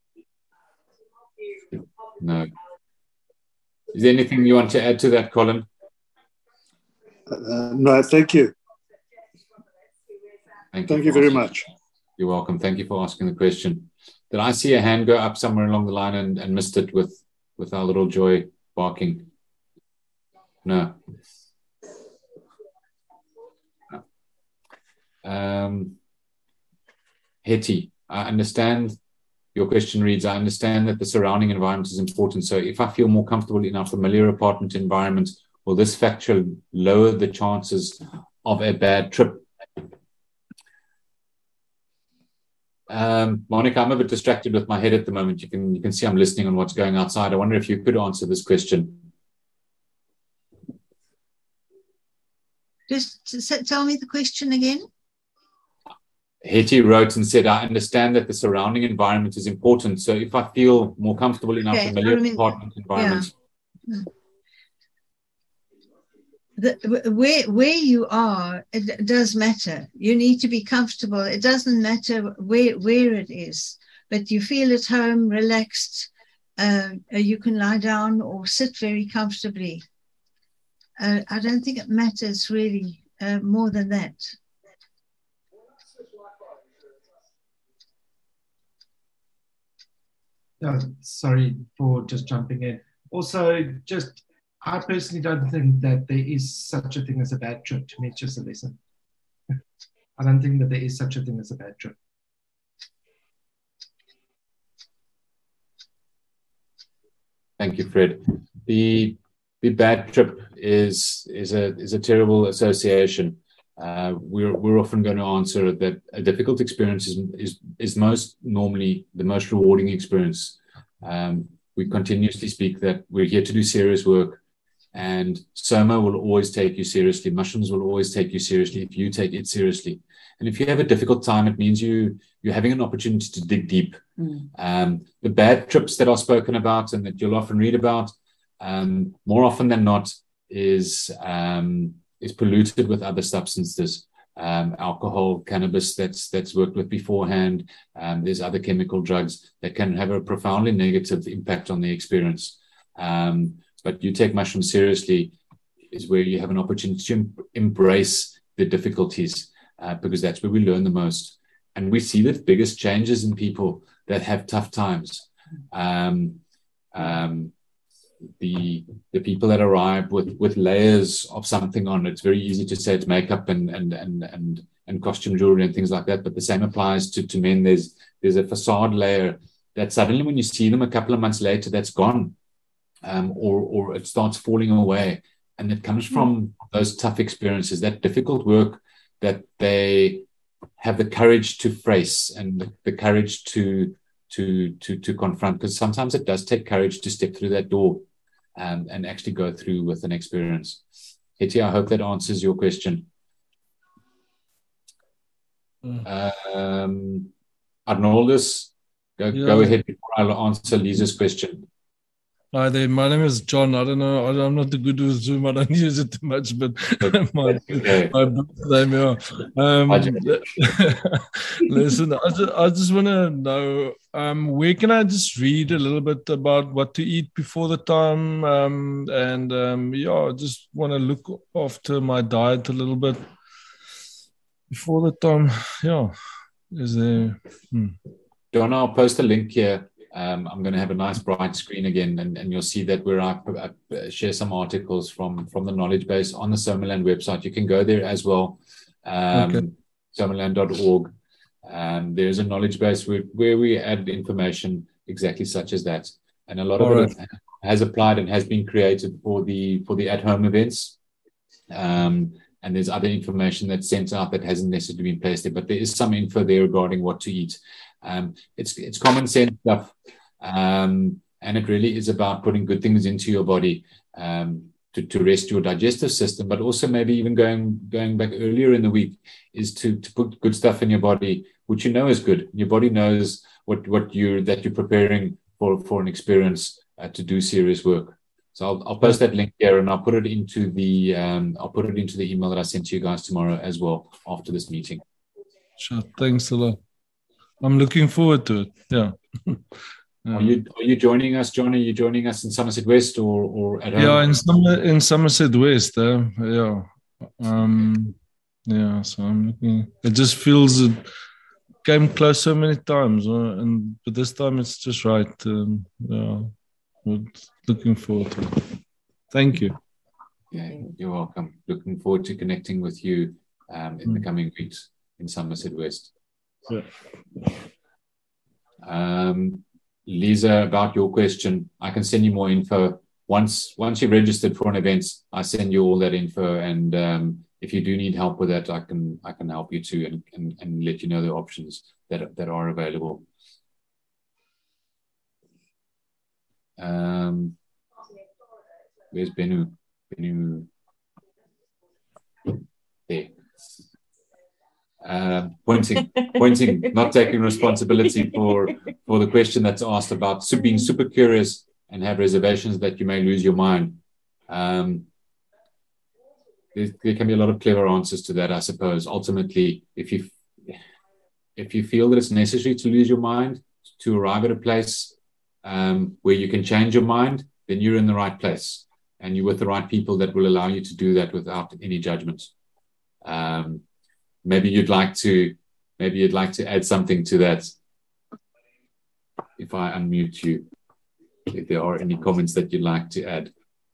No. Is there anything you want to add to that, Colin? Uh, no, thank you. Thank, thank you, you very much. You're welcome. Thank you for asking the question. Did I see a hand go up somewhere along the line and, and missed it with, with our little Joy barking? No. no. Um, Hetty, I understand your question reads, I understand that the surrounding environment is important. So if I feel more comfortable in our familiar apartment environment, will this factor lower the chances of a bad trip? Um, Monica, I'm a bit distracted with my head at the moment. You can you can see I'm listening on what's going outside. I wonder if you could answer this question. Just tell me the question again. Hetty wrote and said, I understand that the surrounding environment is important. So if I feel more comfortable in our Okay, familiar I mean, apartment environment. Yeah. The, where where you are, it does matter. You need to be comfortable. It doesn't matter where where it is, but you feel at home, relaxed. Uh, you can lie down or sit very comfortably. Uh, I don't think it matters really uh, more than that. Uh, sorry for just jumping in. Also, just I personally don't think that there is such a thing as a bad trip. To me, it's just a lesson. I don't think that there is such a thing as a bad trip. Thank you, Fred. The the bad trip is is a is a terrible association. Uh, we're we're often going to answer that a difficult experience is is is most normally the most rewarding experience. Um, we continuously speak that we're here to do serious work, and Soma will always take you seriously. Mushrooms will always take you seriously if you take it seriously. And if you have a difficult time, it means you you're having an opportunity to dig deep. Mm. Um, the bad trips that are spoken about and that you'll often read about, um, more often than not, is um, is polluted with other substances, um, alcohol, cannabis that's that's worked with beforehand. Um, there's other chemical drugs that can have a profoundly negative impact on the experience. Um, but you take mushrooms seriously is where you have an opportunity to em- embrace the difficulties, uh, because that's where we learn the most. And we see the biggest changes in people that have tough times. Um, um, the the people that arrive with with layers of something on, it's very easy to say it's makeup and and and and and costume jewelry and things like that, but the same applies to to men. There's there's a facade layer that suddenly when you see them a couple of months later, that's gone, um, or or it starts falling away, and it comes from those tough experiences, that difficult work that they have the courage to face and the, the courage to to to to confront, because sometimes it does take courage to step through that door, um, and actually go through with an experience. Hetty, I hope that answers your question. Mm. Um, Arnoldus, go, Yeah. go ahead before I'll answer Lisa's question. Hi there, my name is John. I don't know, I- I'm not too good with Zoom. I don't use it too much, but my, okay. my name, yeah. Um, listen, I just, I just want to know, um, where can I just read a little bit about what to eat before the time? Um, and um, yeah, I just want to look after my diet a little bit before the time. Yeah, is there? Hmm. John, I'll post a link here. Um, I'm going to have a nice bright screen again, and, and you'll see that where I, I share some articles from, from the knowledge base on the Somaland website. You can go there as well, um, Okay. somaland dot org. Um, there's a knowledge base where, where we add information exactly such as that. And a lot of All it right. has applied and has been created for the for the at-home events. Um, and there's other information that's sent out that hasn't necessarily been placed there, but there is some info there regarding what to eat. Um, it's it's common sense stuff, um, and it really is about putting good things into your body, um, to, to rest your digestive system, but also maybe even going going back earlier in the week is to, to put good stuff in your body, which you know is good. Your body knows what, what you're that you're preparing for, for an experience, uh, to do serious work. So I'll, I'll post that link here, and I'll put it into the um, I'll put it into the email that I sent to you guys tomorrow as well after this meeting. Sure. Thanks a lot. I'm looking forward to it. Yeah. Are you are you joining us, John? Are you joining us in Somerset West or or at home? Yeah, in Somer, in Somerset West. Uh, yeah. Um. Yeah. So I'm looking. It just feels it came close so many times, uh, and but this time it's just right. Um, yeah. Looking forward to it. Thank you. Yeah, you're welcome. Looking forward to connecting with you um, in mm. the coming weeks in Somerset West. Yeah. Um, Lisa, about your question, I can send you more info. Once once you've registered for an event, I send you all that info, and um, if you do need help with that, I can I can help you too, and, and, and let you know the options that, that are available. Um, where's Benu? Benu. There. Um, pointing, pointing, not taking responsibility for for the question that's asked about so being super curious and have reservations that you may lose your mind. Um, there, there can be a lot of clever answers to that, I suppose. Ultimately, if you if you feel that it's necessary to lose your mind to arrive at a place um, where you can change your mind, then you're in the right place, and you're with the right people that will allow you to do that without any judgment. Um, maybe you'd like to, maybe you'd like to add something to that. If I unmute you, if there are any comments that you'd like to add.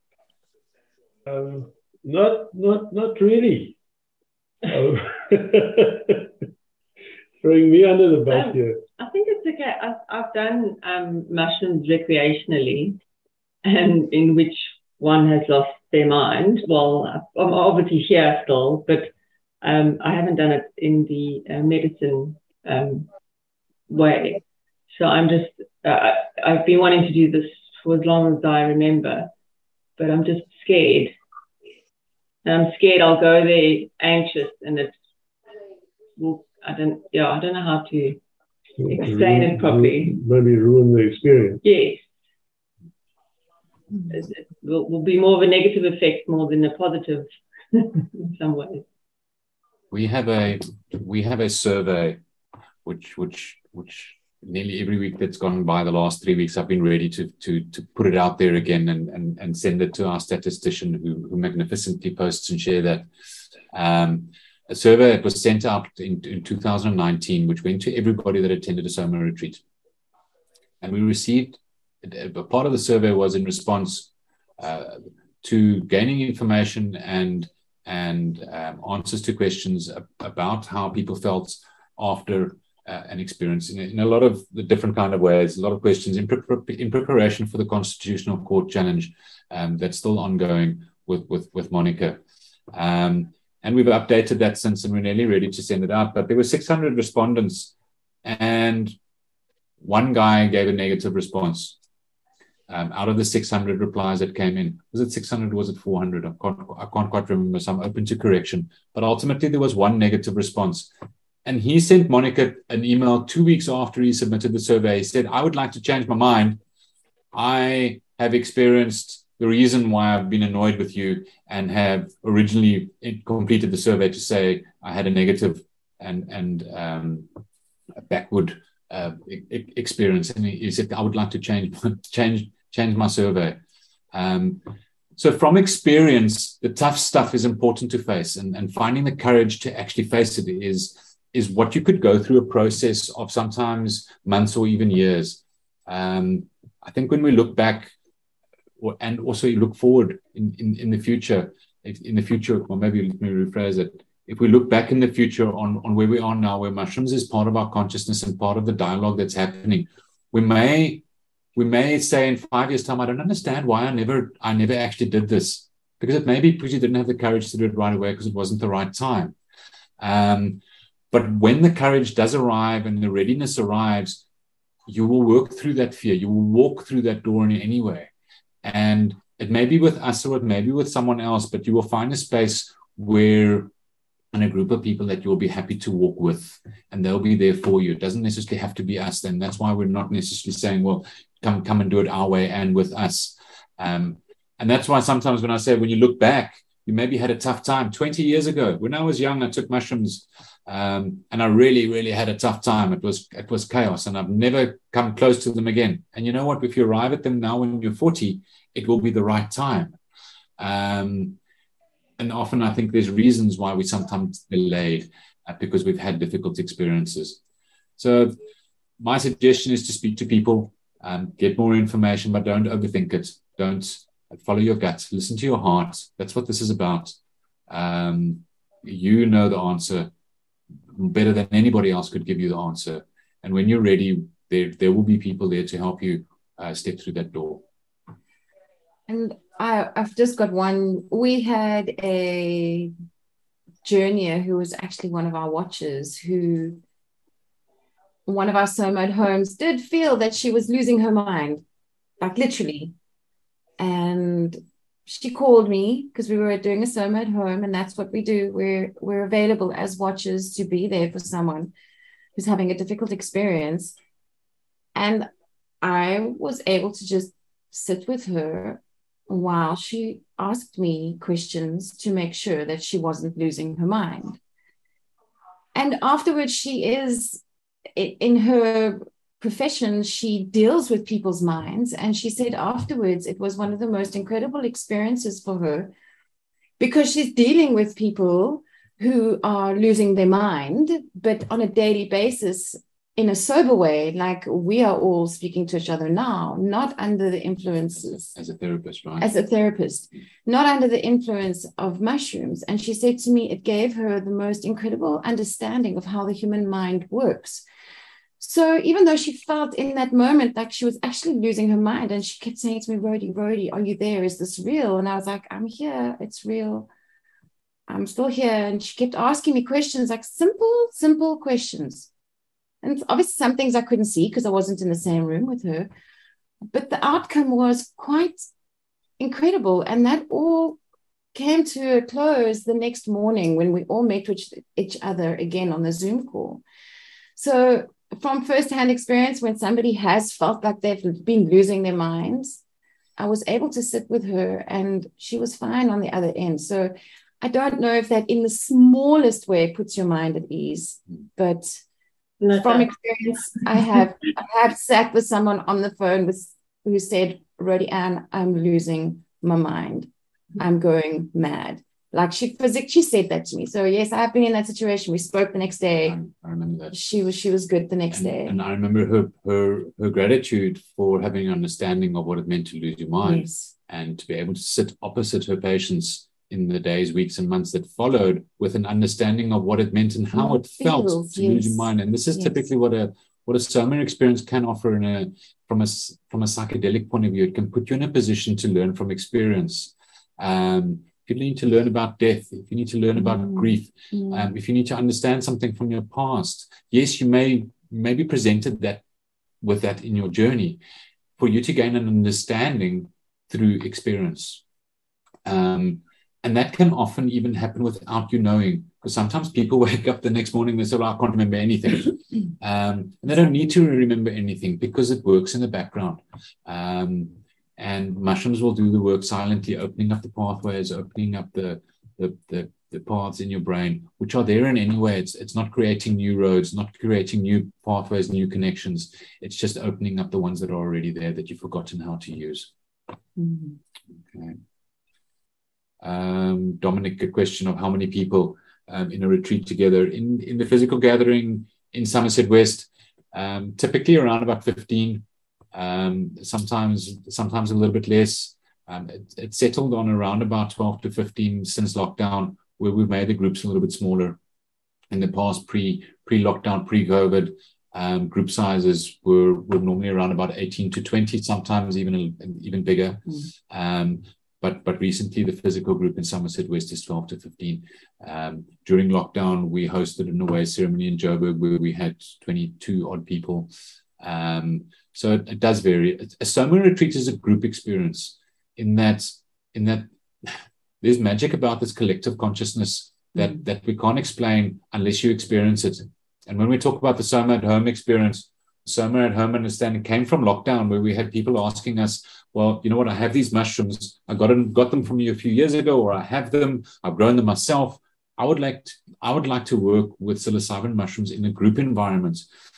Um, not, not, not really. Um, throwing me under the bus um, here. I think it's okay. I've, I've done um, mushrooms recreationally, and in which one has lost their mind. Well, I'm obviously here still, but um, I haven't done it in the uh, medicine um, way. So I'm just, uh, I've been wanting to do this for as long as I remember, but I'm just scared. And I'm scared I'll go there anxious, and it's, well, I don't, yeah, I don't know how to explain it properly. Maybe ruin the experience. Yes. It will, will be more of a negative effect more than a positive in some ways. We have a we have a survey, which which which nearly every week that's gone by the last three weeks, I've been ready to to to put it out there again and and, and send it to our statistician who, who magnificently posts and share that. Um, a survey that was sent out in, in two thousand nineteen, which went to everybody that attended a Soma retreat, and we received. A part of the survey was in response uh, to gaining information and and um, answers to questions about how people felt after uh, an experience in, in a lot of the different kind of ways. A lot of questions in, pre- in preparation for the Constitutional Court challenge um, that's still ongoing with with, with Monica, um, and we've updated that since, and we're nearly ready to send it out. But there were six hundred respondents, and one guy gave a negative response. Um, out of the six hundred replies that came in, was it six hundred or was it four hundred? I can't, I can't quite remember, so I'm open to correction. But ultimately, there was one negative response. And he sent Monica an email two weeks after he submitted the survey. He said, I would like to change my mind. I have experienced the reason why I've been annoyed with you and have originally completed the survey to say I had a negative and, and um, a backward uh, experience. And he said, I would like to change, change, change my survey. Um, so from experience, the tough stuff is important to face, and, and finding the courage to actually face it is, is what you could go through a process of sometimes months or even years. Um, I think when we look back or, and also you look forward in, in, in the future, in the future, or maybe let me rephrase it. If we look back in the future on, on where we are now, where mushrooms is part of our consciousness and part of the dialogue that's happening, we may we may say in five years' time, I don't understand why I never I never actually did this. Because it may be because you didn't have the courage to do it right away because it wasn't the right time. Um, but when the courage does arrive and the readiness arrives, you will work through that fear. You will walk through that door in any way. And it may be with us or it may be with someone else, but you will find a space where and a group of people that you'll be happy to walk with, and they'll be there for you. It doesn't necessarily have to be us. Then that's why we're not necessarily saying, well, come, come and do it our way and with us. Um, and that's why sometimes when I say, when you look back, you maybe had a tough time twenty years ago. When I was young, I took mushrooms um, and I really, really had a tough time. It was, it was chaos, and I've never come close to them again. And you know what? If you arrive at them now when you're forty, it will be the right time. Um, And often I think there's reasons why we sometimes delayed uh, because we've had difficult experiences. So my suggestion is to speak to people, um, get more information, but don't overthink it. Don't follow your gut. Listen to your heart. That's what this is about. Um, you know the answer better than anybody else could give you the answer. And when you're ready, there, there will be people there to help you uh, step through that door. And I, I've just got one. We had a journeyer who was actually one of our watchers, who one of our Soma homes did feel that she was losing her mind, like literally. And she called me because we were doing a Soma at home, and that's what we do. We're we're available as watchers to be there for someone who's having a difficult experience. And I was able to just sit with her while she asked me questions to make sure that she wasn't losing her mind. And afterwards, she is, in her profession, she deals with people's minds. And she said afterwards, it was one of the most incredible experiences for her, because she's dealing with people who are losing their mind, but on a daily basis, in a sober way, like we are all speaking to each other now, not under the influences. As a therapist, right? As a therapist, not under the influence of mushrooms. And she said to me, it gave her the most incredible understanding of how the human mind works. So even though she felt in that moment like she was actually losing her mind, and she kept saying to me, Rodi, Rodi, are you there? Is this real? And I was like, I'm here. It's real. I'm still here. And she kept asking me questions, like simple, simple questions. And obviously some things I couldn't see because I wasn't in the same room with her. But the outcome was quite incredible. And that all came to a close the next morning when we all met with each other again on the Zoom call. So from firsthand experience, when somebody has felt like they've been losing their minds, I was able to sit with her and she was fine on the other end. So I don't know if that in the smallest way puts your mind at ease, but No, from that- experience, I have I have sat with someone on the phone with who said, Rodi Ann, I'm losing my mind. I'm going mad. Like she physically she said that to me. So yes, I've been in that situation. We spoke the next day. I, I remember that. She was she was good the next and, day. And I remember her her her gratitude for having an understanding of what it meant to lose your mind, Yes. and to be able to sit opposite her patients in the days, weeks, and months that followed with an understanding of what it meant and how How it it felt feels, to lose your yes. mind. And this is Yes. typically what a what a Soma experience can offer in a from a s- from a psychedelic point of view. It can put you in a position to learn from experience. Um, if you need to learn about death, if you need to learn about Mm. grief, Mm. um, if you need to understand something from your past, yes, you may may be presented that with that in your journey, for you to gain an understanding through experience. Um, and that can often even happen without you knowing, because sometimes people wake up the next morning and they say, well, I can't remember anything. um, and they don't need to remember anything because it works in the background. Um, and mushrooms will do the work silently, opening up the pathways, opening up the, the, the, the paths in your brain, which are there in any way. It's, it's not creating new roads, not creating new pathways, new connections. It's just opening up the ones that are already there that you've forgotten how to use. Mm. Okay. Um, Dominic, a question of how many people um, in a retreat together. In, in the physical gathering in Somerset West, um, typically around about fifteen, um, sometimes sometimes a little bit less. Um, it, it settled on around about twelve to fifteen since lockdown, where we've made the groups a little bit smaller. In the past, pre, pre-lockdown, pre-COVID, um, group sizes were, were normally around about eighteen to twenty, sometimes even, a, even bigger. Mm. Um, But, but recently, the physical group in Somerset West is twelve to fifteen. Um, during lockdown, we hosted an away ceremony in Joburg where we had twenty-two odd people. Um, so it, it does vary. A Soma retreat is a group experience in that, in that there's magic about this collective consciousness that, mm. that we can't explain unless you experience it. And when we talk about the Soma at home experience, Soma at home understanding came from lockdown, where we had people asking us, well, you know what, I have these mushrooms. I got them, got them from you a few years ago, or I have them, I've grown them myself. I would like to, I would like to work with psilocybin mushrooms in a group environment.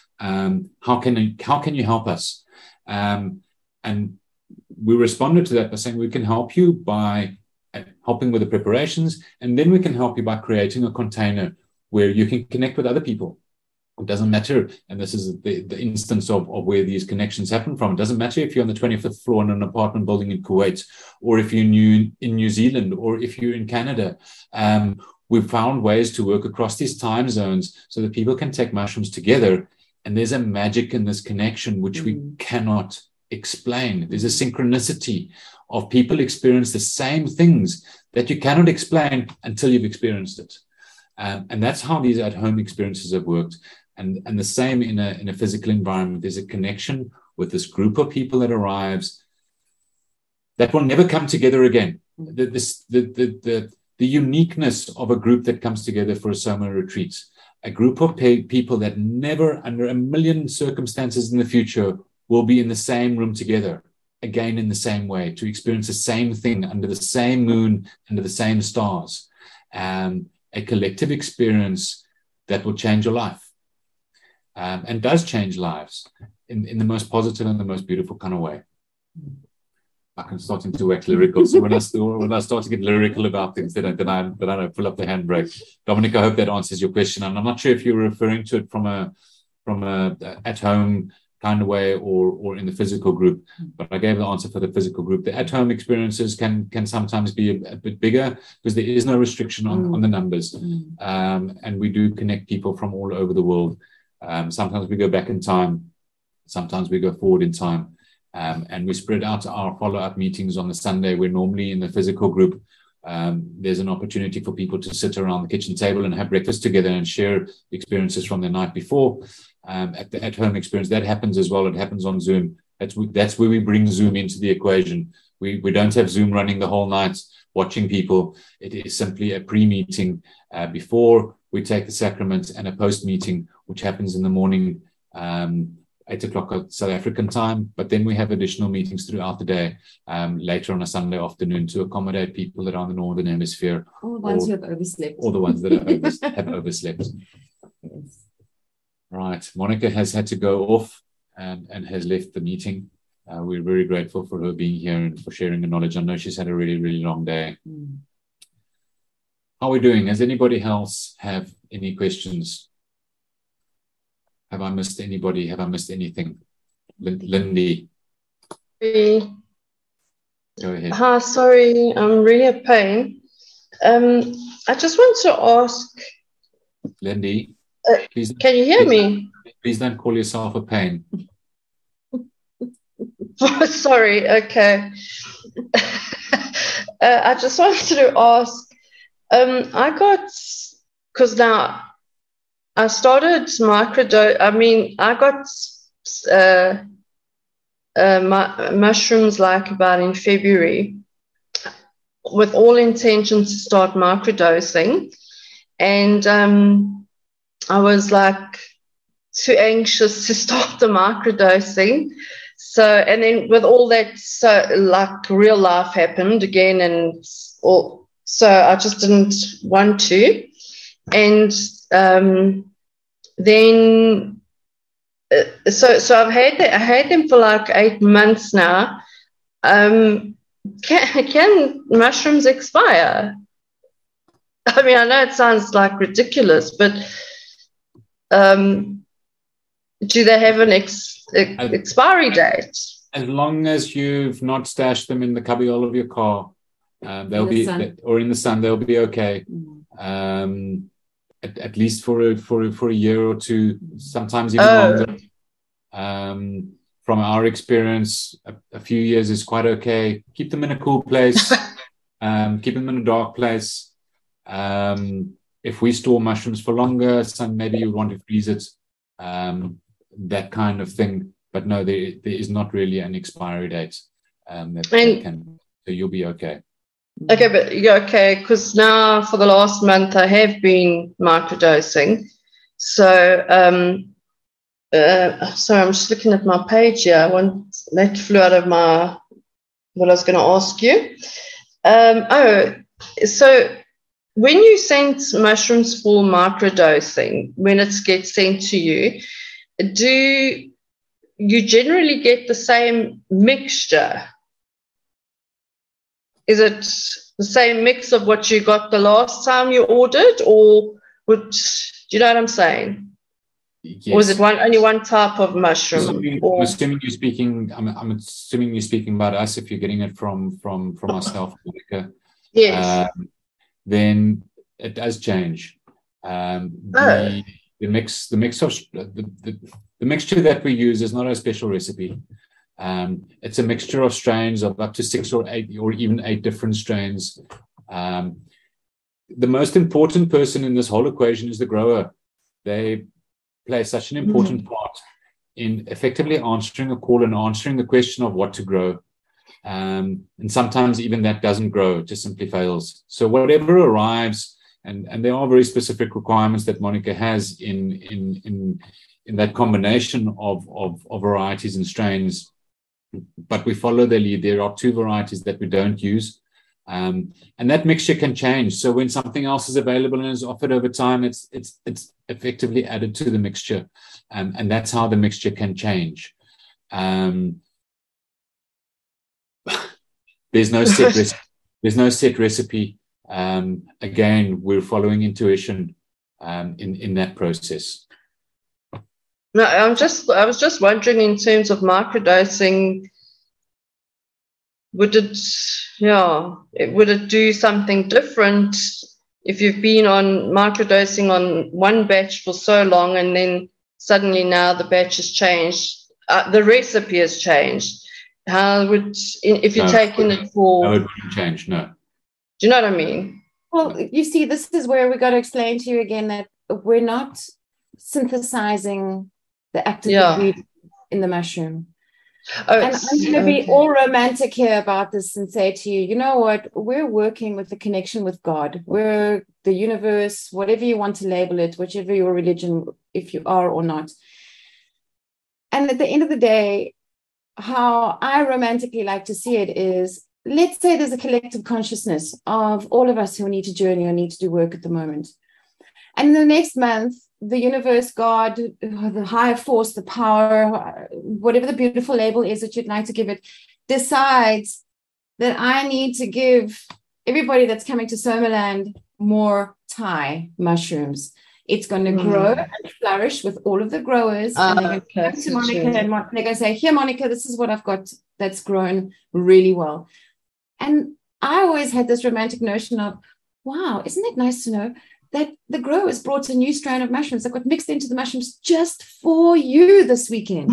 Um, how can I, how can you help us? Um, and we responded to that by saying we can help you by helping with the preparations, and then we can help you by creating a container where you can connect with other people. It doesn't matter, and this is the, the instance of, of where these connections happen from. It doesn't matter if you're on the twenty-fifth floor in an apartment building in Kuwait, or if you're new in New Zealand, or if you're in Canada. Um, we've found ways to work across these time zones so that people can take mushrooms together. And there's a magic in this connection which mm. we cannot explain. There's a synchronicity of people experience the same things that you cannot explain until you've experienced it. Um, and that's how these at-home experiences have worked. And, and the same in a, in a physical environment. There's a connection with this group of people that arrives that will never come together again. the, this, the, the, the, the uniqueness of a group that comes together for a Soma retreat, a group of pe- people that never, under a million circumstances in the future, will be in the same room together, again in the same way, to experience the same thing under the same moon, under the same stars. Um, a collective experience that will change your life, um, and does change lives in, in the most positive and the most beautiful kind of way. I'm starting to wax lyrical. So when I, when I start to get lyrical about things, then I, then I, then I don't pull up the handbrake. Dominic, I hope that answers your question. And I'm not sure if you're referring to it from a from a at-home kind of way or or in the physical group, but I gave the answer for the physical group. The at-home experiences can can sometimes be a, a bit bigger because there is no restriction on, mm. on the numbers. Mm. Um, and we do connect people from all over the world. Um, sometimes we go back in time. Sometimes we go forward in time. Um, and we spread out our follow-up meetings on the Sunday. We're normally in the physical group. Um, there's an opportunity for people to sit around the kitchen table and have breakfast together and share experiences from the night before. Um, at the at-home experience, that happens as well. It happens on Zoom. That's, that's where we bring Zoom into the equation. We, we don't have Zoom running the whole night watching people. It is simply a pre-meeting uh, before we take the sacrament and a post-meeting, which happens in the morning, um, eight o'clock South African time, but then we have additional meetings throughout the day, um, later on a Sunday afternoon to accommodate people that are in the Northern Hemisphere. All the ones or, who have overslept. All the ones that have, overs- have overslept. Yes. Right. Monica has had to go off and, and has left the meeting. Uh, we're very grateful for her being here and for sharing the knowledge. I know she's had a really, really long day. Mm. How are we doing? Does anybody else have any questions? Have I missed anybody? Have I missed anything? L- Lindy. Hey. Go ahead. Hi, sorry, I'm really a pain. Um, I just want to ask. Lindy, uh, please, can you hear please, me? Please don't call yourself a pain. Sorry, okay. uh, I just wanted to ask. Um, I got, because now I started microdose. I mean, I got uh, uh, my, mushrooms like about in February, with all intentions to start microdosing, and um, I was like too anxious to start the microdosing. So, and then with all that, so like real life happened again, and all, so I just didn't want to, and. Um, then uh, so so I've had the, I had them for like eight months now. Um, can can mushrooms expire? I mean, I know it sounds like ridiculous, but um, do they have an ex, ex, expiry date? As long as you've not stashed them in the cubbyhole of your car, um, they'll be sun. or in the sun. They'll be okay. Mm. Um, At, at least for a, for a, for a year or two, sometimes even oh. longer. Um, from our experience, a, a few years is quite okay. Keep them in a cool place. um, keep them in a dark place. Um, if we store mushrooms for longer, some maybe you want to freeze it, um, that kind of thing. But no, there there is not really an expiry date. Um, that, that can, so you'll be okay. Okay, but yeah, okay, because now for the last month I have been microdosing. So, um, uh, sorry, I'm just looking at my page here. I want that flew out of my what I was going to ask you. Um, oh, so when you send mushrooms for microdosing, when it gets sent to you, do you generally get the same mixture? Is it the same mix of what you got the last time you ordered, or would, do you know what I'm saying? Yes. Or is it one only one type of mushroom? Assuming, or? I'm assuming you're speaking. I'm, I'm assuming you're speaking about us. If you're getting it from from from ourselves, Monica, yes. Um, then it does change. Um, the, oh. the mix, the mix of the, the the mixture that we use is not a special recipe. Um, it's a mixture of strains of up to six or eight or even eight different strains. Um, the most important person in this whole equation is the grower. They play such an important mm-hmm. part in effectively answering a call and answering the question of what to grow. Um, and sometimes even that doesn't grow, it just simply fails. So whatever arrives, and, and there are very specific requirements that Monica has in, in, in, in that combination of, of, of varieties and strains, but we follow the lead. There are two varieties that we don't use. Um, and that mixture can change. So when something else is available and is offered over time, it's, it's, it's effectively added to the mixture. Um, and that's how the mixture can change. Um, There's no set recipe. There's no set recipe. Um, again, we're following intuition um, in in that process. No, I'm just. I was just wondering, in terms of microdosing, would it, yeah, it, would it do something different if you've been on microdosing on one batch for so long, and then suddenly now the batch has changed, uh, the recipe has changed? How would, if you're No, taking it for... No, it wouldn't change, no. Do you know what I mean? Well, you see, this is where we got to explain to you again that we're not synthesizing the active Yeah. ingredient in the mushroom. Oh, And I'm going to be okay. all romantic here about this and say to you, you know what? We're working with the connection with God. We're the universe, whatever you want to label it, whichever your religion, if you are or not. And at the end of the day, how I romantically like to see it is, let's say there's a collective consciousness of all of us who need to journey or need to do work at the moment. And in the next month, the universe, God, the higher force, the power, whatever the beautiful label is that you'd like to give it, decides that I need to give everybody that's coming to Somaland more Thai mushrooms. It's going to Mm. grow and flourish with all of the growers. Ah, and they're going to come okay, to so Monica true. and Mon- they're going to say, here, Monica, this is what I've got that's grown really well. And I always had this romantic notion of, wow, isn't it nice to know that the growers brought a new strain of mushrooms that got mixed into the mushrooms just for you this weekend.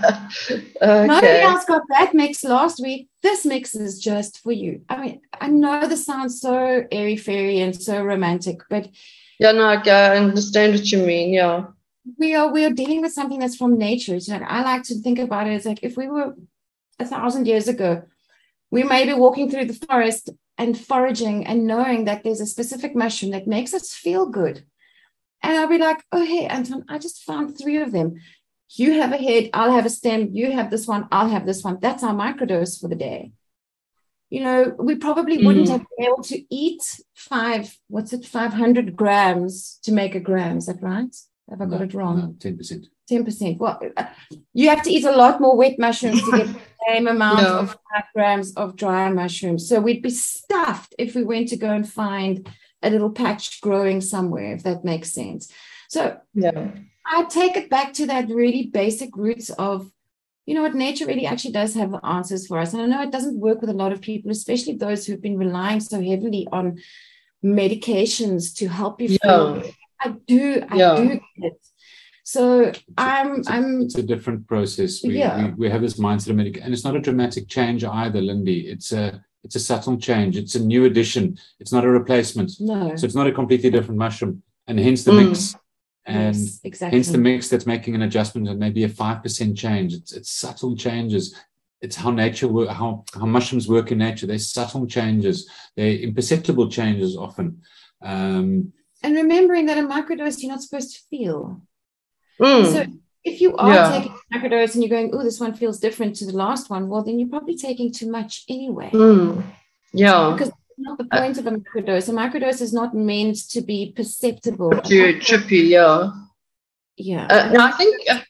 Nobody Okay. else got that mix last week. This mix is just for you. I mean, I know this sounds so airy-fairy and so romantic, but Yeah, no, I I understand what you mean. Yeah. we are we are dealing with something that's from nature. It's like, I like to think about it as like if we were a thousand years ago, we may be walking through the forest and foraging and knowing that there's a specific mushroom that makes us feel good. And I'll be like, oh, hey, Anton, I just found three of them. You have a head, I'll have a stem, you have this one, I'll have this one. That's our microdose for the day. You know, we probably wouldn't Mm. have been able to eat five, what's it, five hundred grams to make a gram. Is that right? Have I got No, it wrong? no, ten percent. ten percent. Well, you have to eat a lot more wet mushrooms to get the same amount Yeah. of five grams of dry mushrooms. So we'd be stuffed if we went to go and find a little patch growing somewhere, if that makes sense. So Yeah. I take it back to that really basic roots of, you know what, nature really actually does have the answers for us. And I know it doesn't work with a lot of people, especially those who've been relying so heavily on medications to help you feel. Yeah. I do, I Yeah. do get it. So I'm, It's a, I'm, it's a different process. We, Yeah. we, we have this mindset of medic, and it's not a dramatic change either, Lindy. It's a it's a subtle change. It's a new addition. It's not a replacement. no. So it's not a completely different mushroom, and hence the Mm. mix. And Yes, exactly. hence the mix that's making an adjustment and maybe a five percent change. It's it's subtle changes. It's how nature work, how how mushrooms work in nature. They're subtle changes. They're imperceptible changes often. Um, And remembering that a microdose you're not supposed to feel. Mm. So if you are Yeah. taking a microdose and you're going, oh, this one feels different to the last one, well, then you're probably taking too much anyway. Mm. Yeah. Because that's not the point of a microdose. A microdose is not meant to be perceptible. Too trippy. Yeah. Yeah. Uh, no, I think. Uh,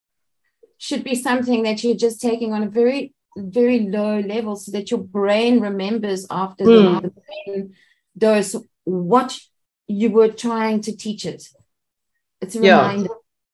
should be something that you're just taking on a very, very low level so that your brain remembers after Mm. the, the main dose what you were trying to teach it. It's a Yeah. reminder.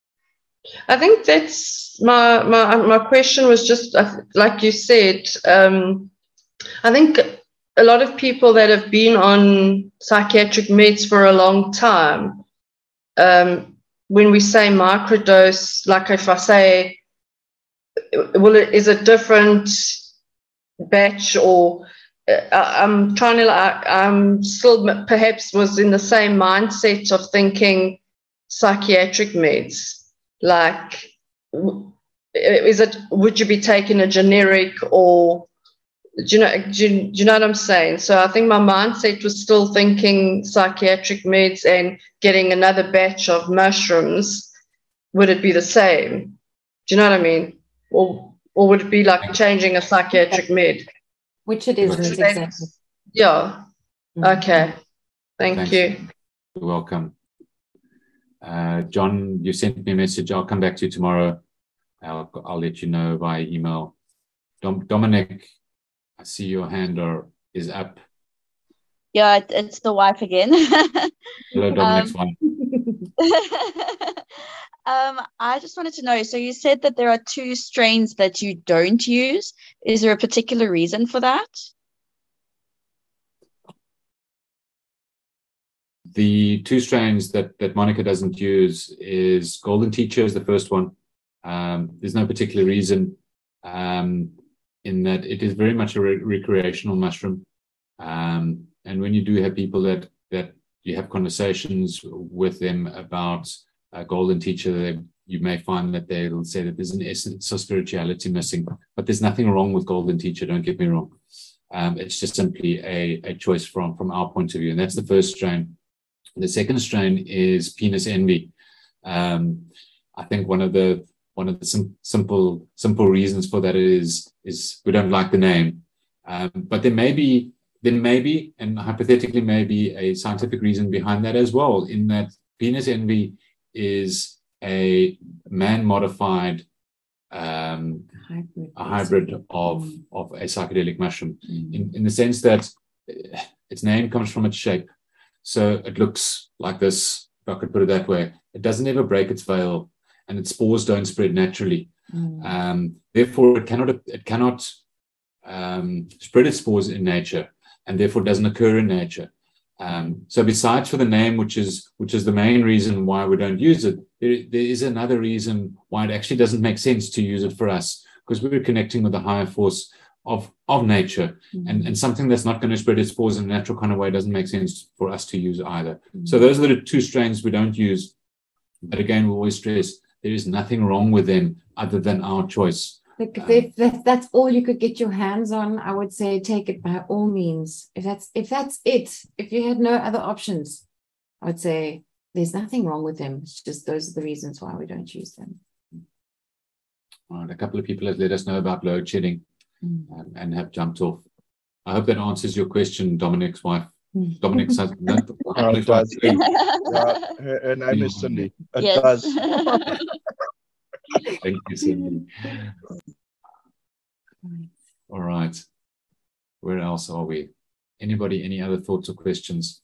I think that's my my my question was just uh, like you said. Um, I think a lot of people that have been on psychiatric meds for a long time, um, when we say microdose, like if I say, will it is it different batch or uh, I'm trying to like I'm still perhaps was in the same mindset of thinking psychiatric meds. Like, is it, would you be taking a generic or Do you know? Do you, do you know what I'm saying? So I think my mindset was still thinking psychiatric meds and getting another batch of mushrooms. Would it be the same? Do you know what I mean? Or or would it be like changing a psychiatric med? Which it isn't exactly. Yeah. Okay. Thank Thanks. you. You're welcome. Uh, John, you sent me a message. I'll come back to you tomorrow. I'll, I'll let you know via email. Dom, Dominic, I see your hand or is up. Yeah, it, it's the wife again. Hello, Dominic's um, wife. um, I just wanted to know, so you said that there are two strains that you don't use. Is there a particular reason for that? The two strains that, that Monica doesn't use is Golden Teacher is the first one. Um, there's no particular reason um, in that it is very much a re- recreational mushroom. Um, and when you do have people that, that you have conversations with them about uh, Golden Teacher, they, you may find that they'll say that there's an essence of spirituality missing. But there's nothing wrong with Golden Teacher, don't get me wrong. Um, it's just simply a, a choice from, from our point of view. And that's the first strain. The second strain is Penis Envy. Um, I think one of the one of the sim- simple simple reasons for that is is we don't like the name, um, but there may be there may be and hypothetically may be a scientific reason behind that as well. In that Penis Envy is a man modified um, hybrid. a hybrid of mm. of a psychedelic mushroom, mm. in in the sense that its name comes from its shape. So it looks like this, if I could put it that way. It doesn't ever break its veil, and its spores don't spread naturally. Mm. Um, therefore, it cannot it cannot um, spread its spores in nature, and therefore doesn't occur in nature. Um, so, besides for the name, which is which is the main reason why we don't use it, there, there is another reason why it actually doesn't make sense to use it for us, because we're connecting with the higher force of of nature, mm-hmm. and, and something that's not going to spread its spores in a natural kind of way doesn't make sense for us to use either. Mm-hmm. So those are the two strains we don't use. But again, we always stress there is nothing wrong with them other than our choice. Look, if, if that, that's all you could get your hands on, I would say take it by all means. If that's if that's it, if you had no other options, I would say there's nothing wrong with them. It's just those are the reasons why we don't use them. All right, a couple of people have let us know about load shedding. Mm. Um, and have jumped off. I hope that answers your question, Dominic's wife. Mm. Dominic's husband. No, no, it does. Yeah, her, her name is Cindy. It yes. does. Thank you, Cindy. All right. Where else are we? Anybody, any other thoughts or questions?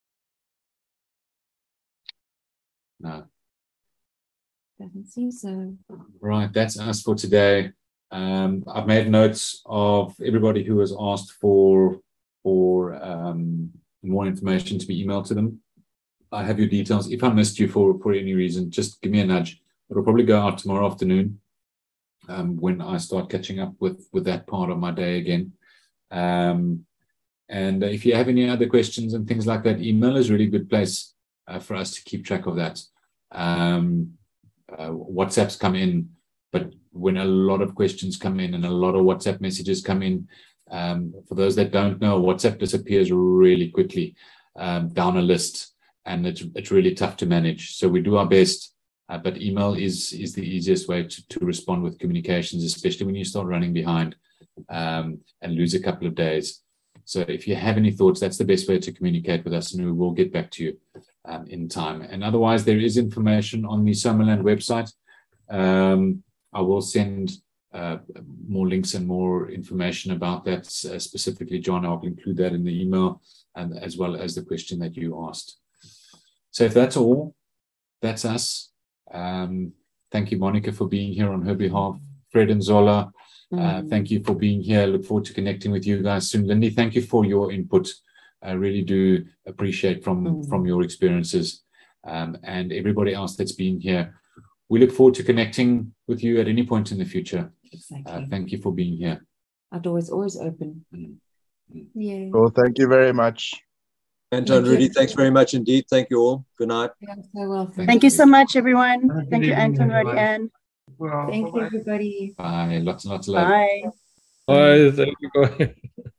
No. Doesn't seem so. Right, that's us for today. Um, I've made notes of everybody who has asked for for um, more information to be emailed to them. I have your details. If I missed you for, for any reason, just give me a nudge. It'll probably go out tomorrow afternoon um, when I start catching up with, with that part of my day again. Um, and if you have any other questions and things like that, email is a really good place uh, for us to keep track of that. Um, uh, WhatsApps come in, but when a lot of questions come in and a lot of WhatsApp messages come in, um, for those that don't know, WhatsApp disappears really quickly um, down a list, and it's it's really tough to manage. So we do our best, uh, but email is is the easiest way to, to respond with communications, especially when you start running behind um, and lose a couple of days. So if you have any thoughts, that's the best way to communicate with us, and we will get back to you um, in time. And otherwise, there is information on the Somaland website. Um, I will send uh, more links and more information about that uh, specifically, John. I'll include that in the email, and as well as the question that you asked. So if that's all, that's us. Um, thank you, Monica, for being here on her behalf. Fred and Zola, uh, mm. thank you for being here. I look forward to connecting with you guys soon. Lindy, thank you for your input. I really do appreciate from, mm. from your experiences. Um, and everybody else that's been here. We look forward to connecting with you at any point in the future. Exactly. Uh, thank you for being here. Our door is always open. Mm. Mm. Yeah. Well, thank you very much. Anton, Rudy, thanks very much indeed. Thank you all. Good night. Yeah, so well. Thank, thank you. you so much, everyone. Thank, thank you, Anton, Rudy, Anne. Well, thank you, everybody. Bye. Lots and lots of love. Bye. Bye. Thank you.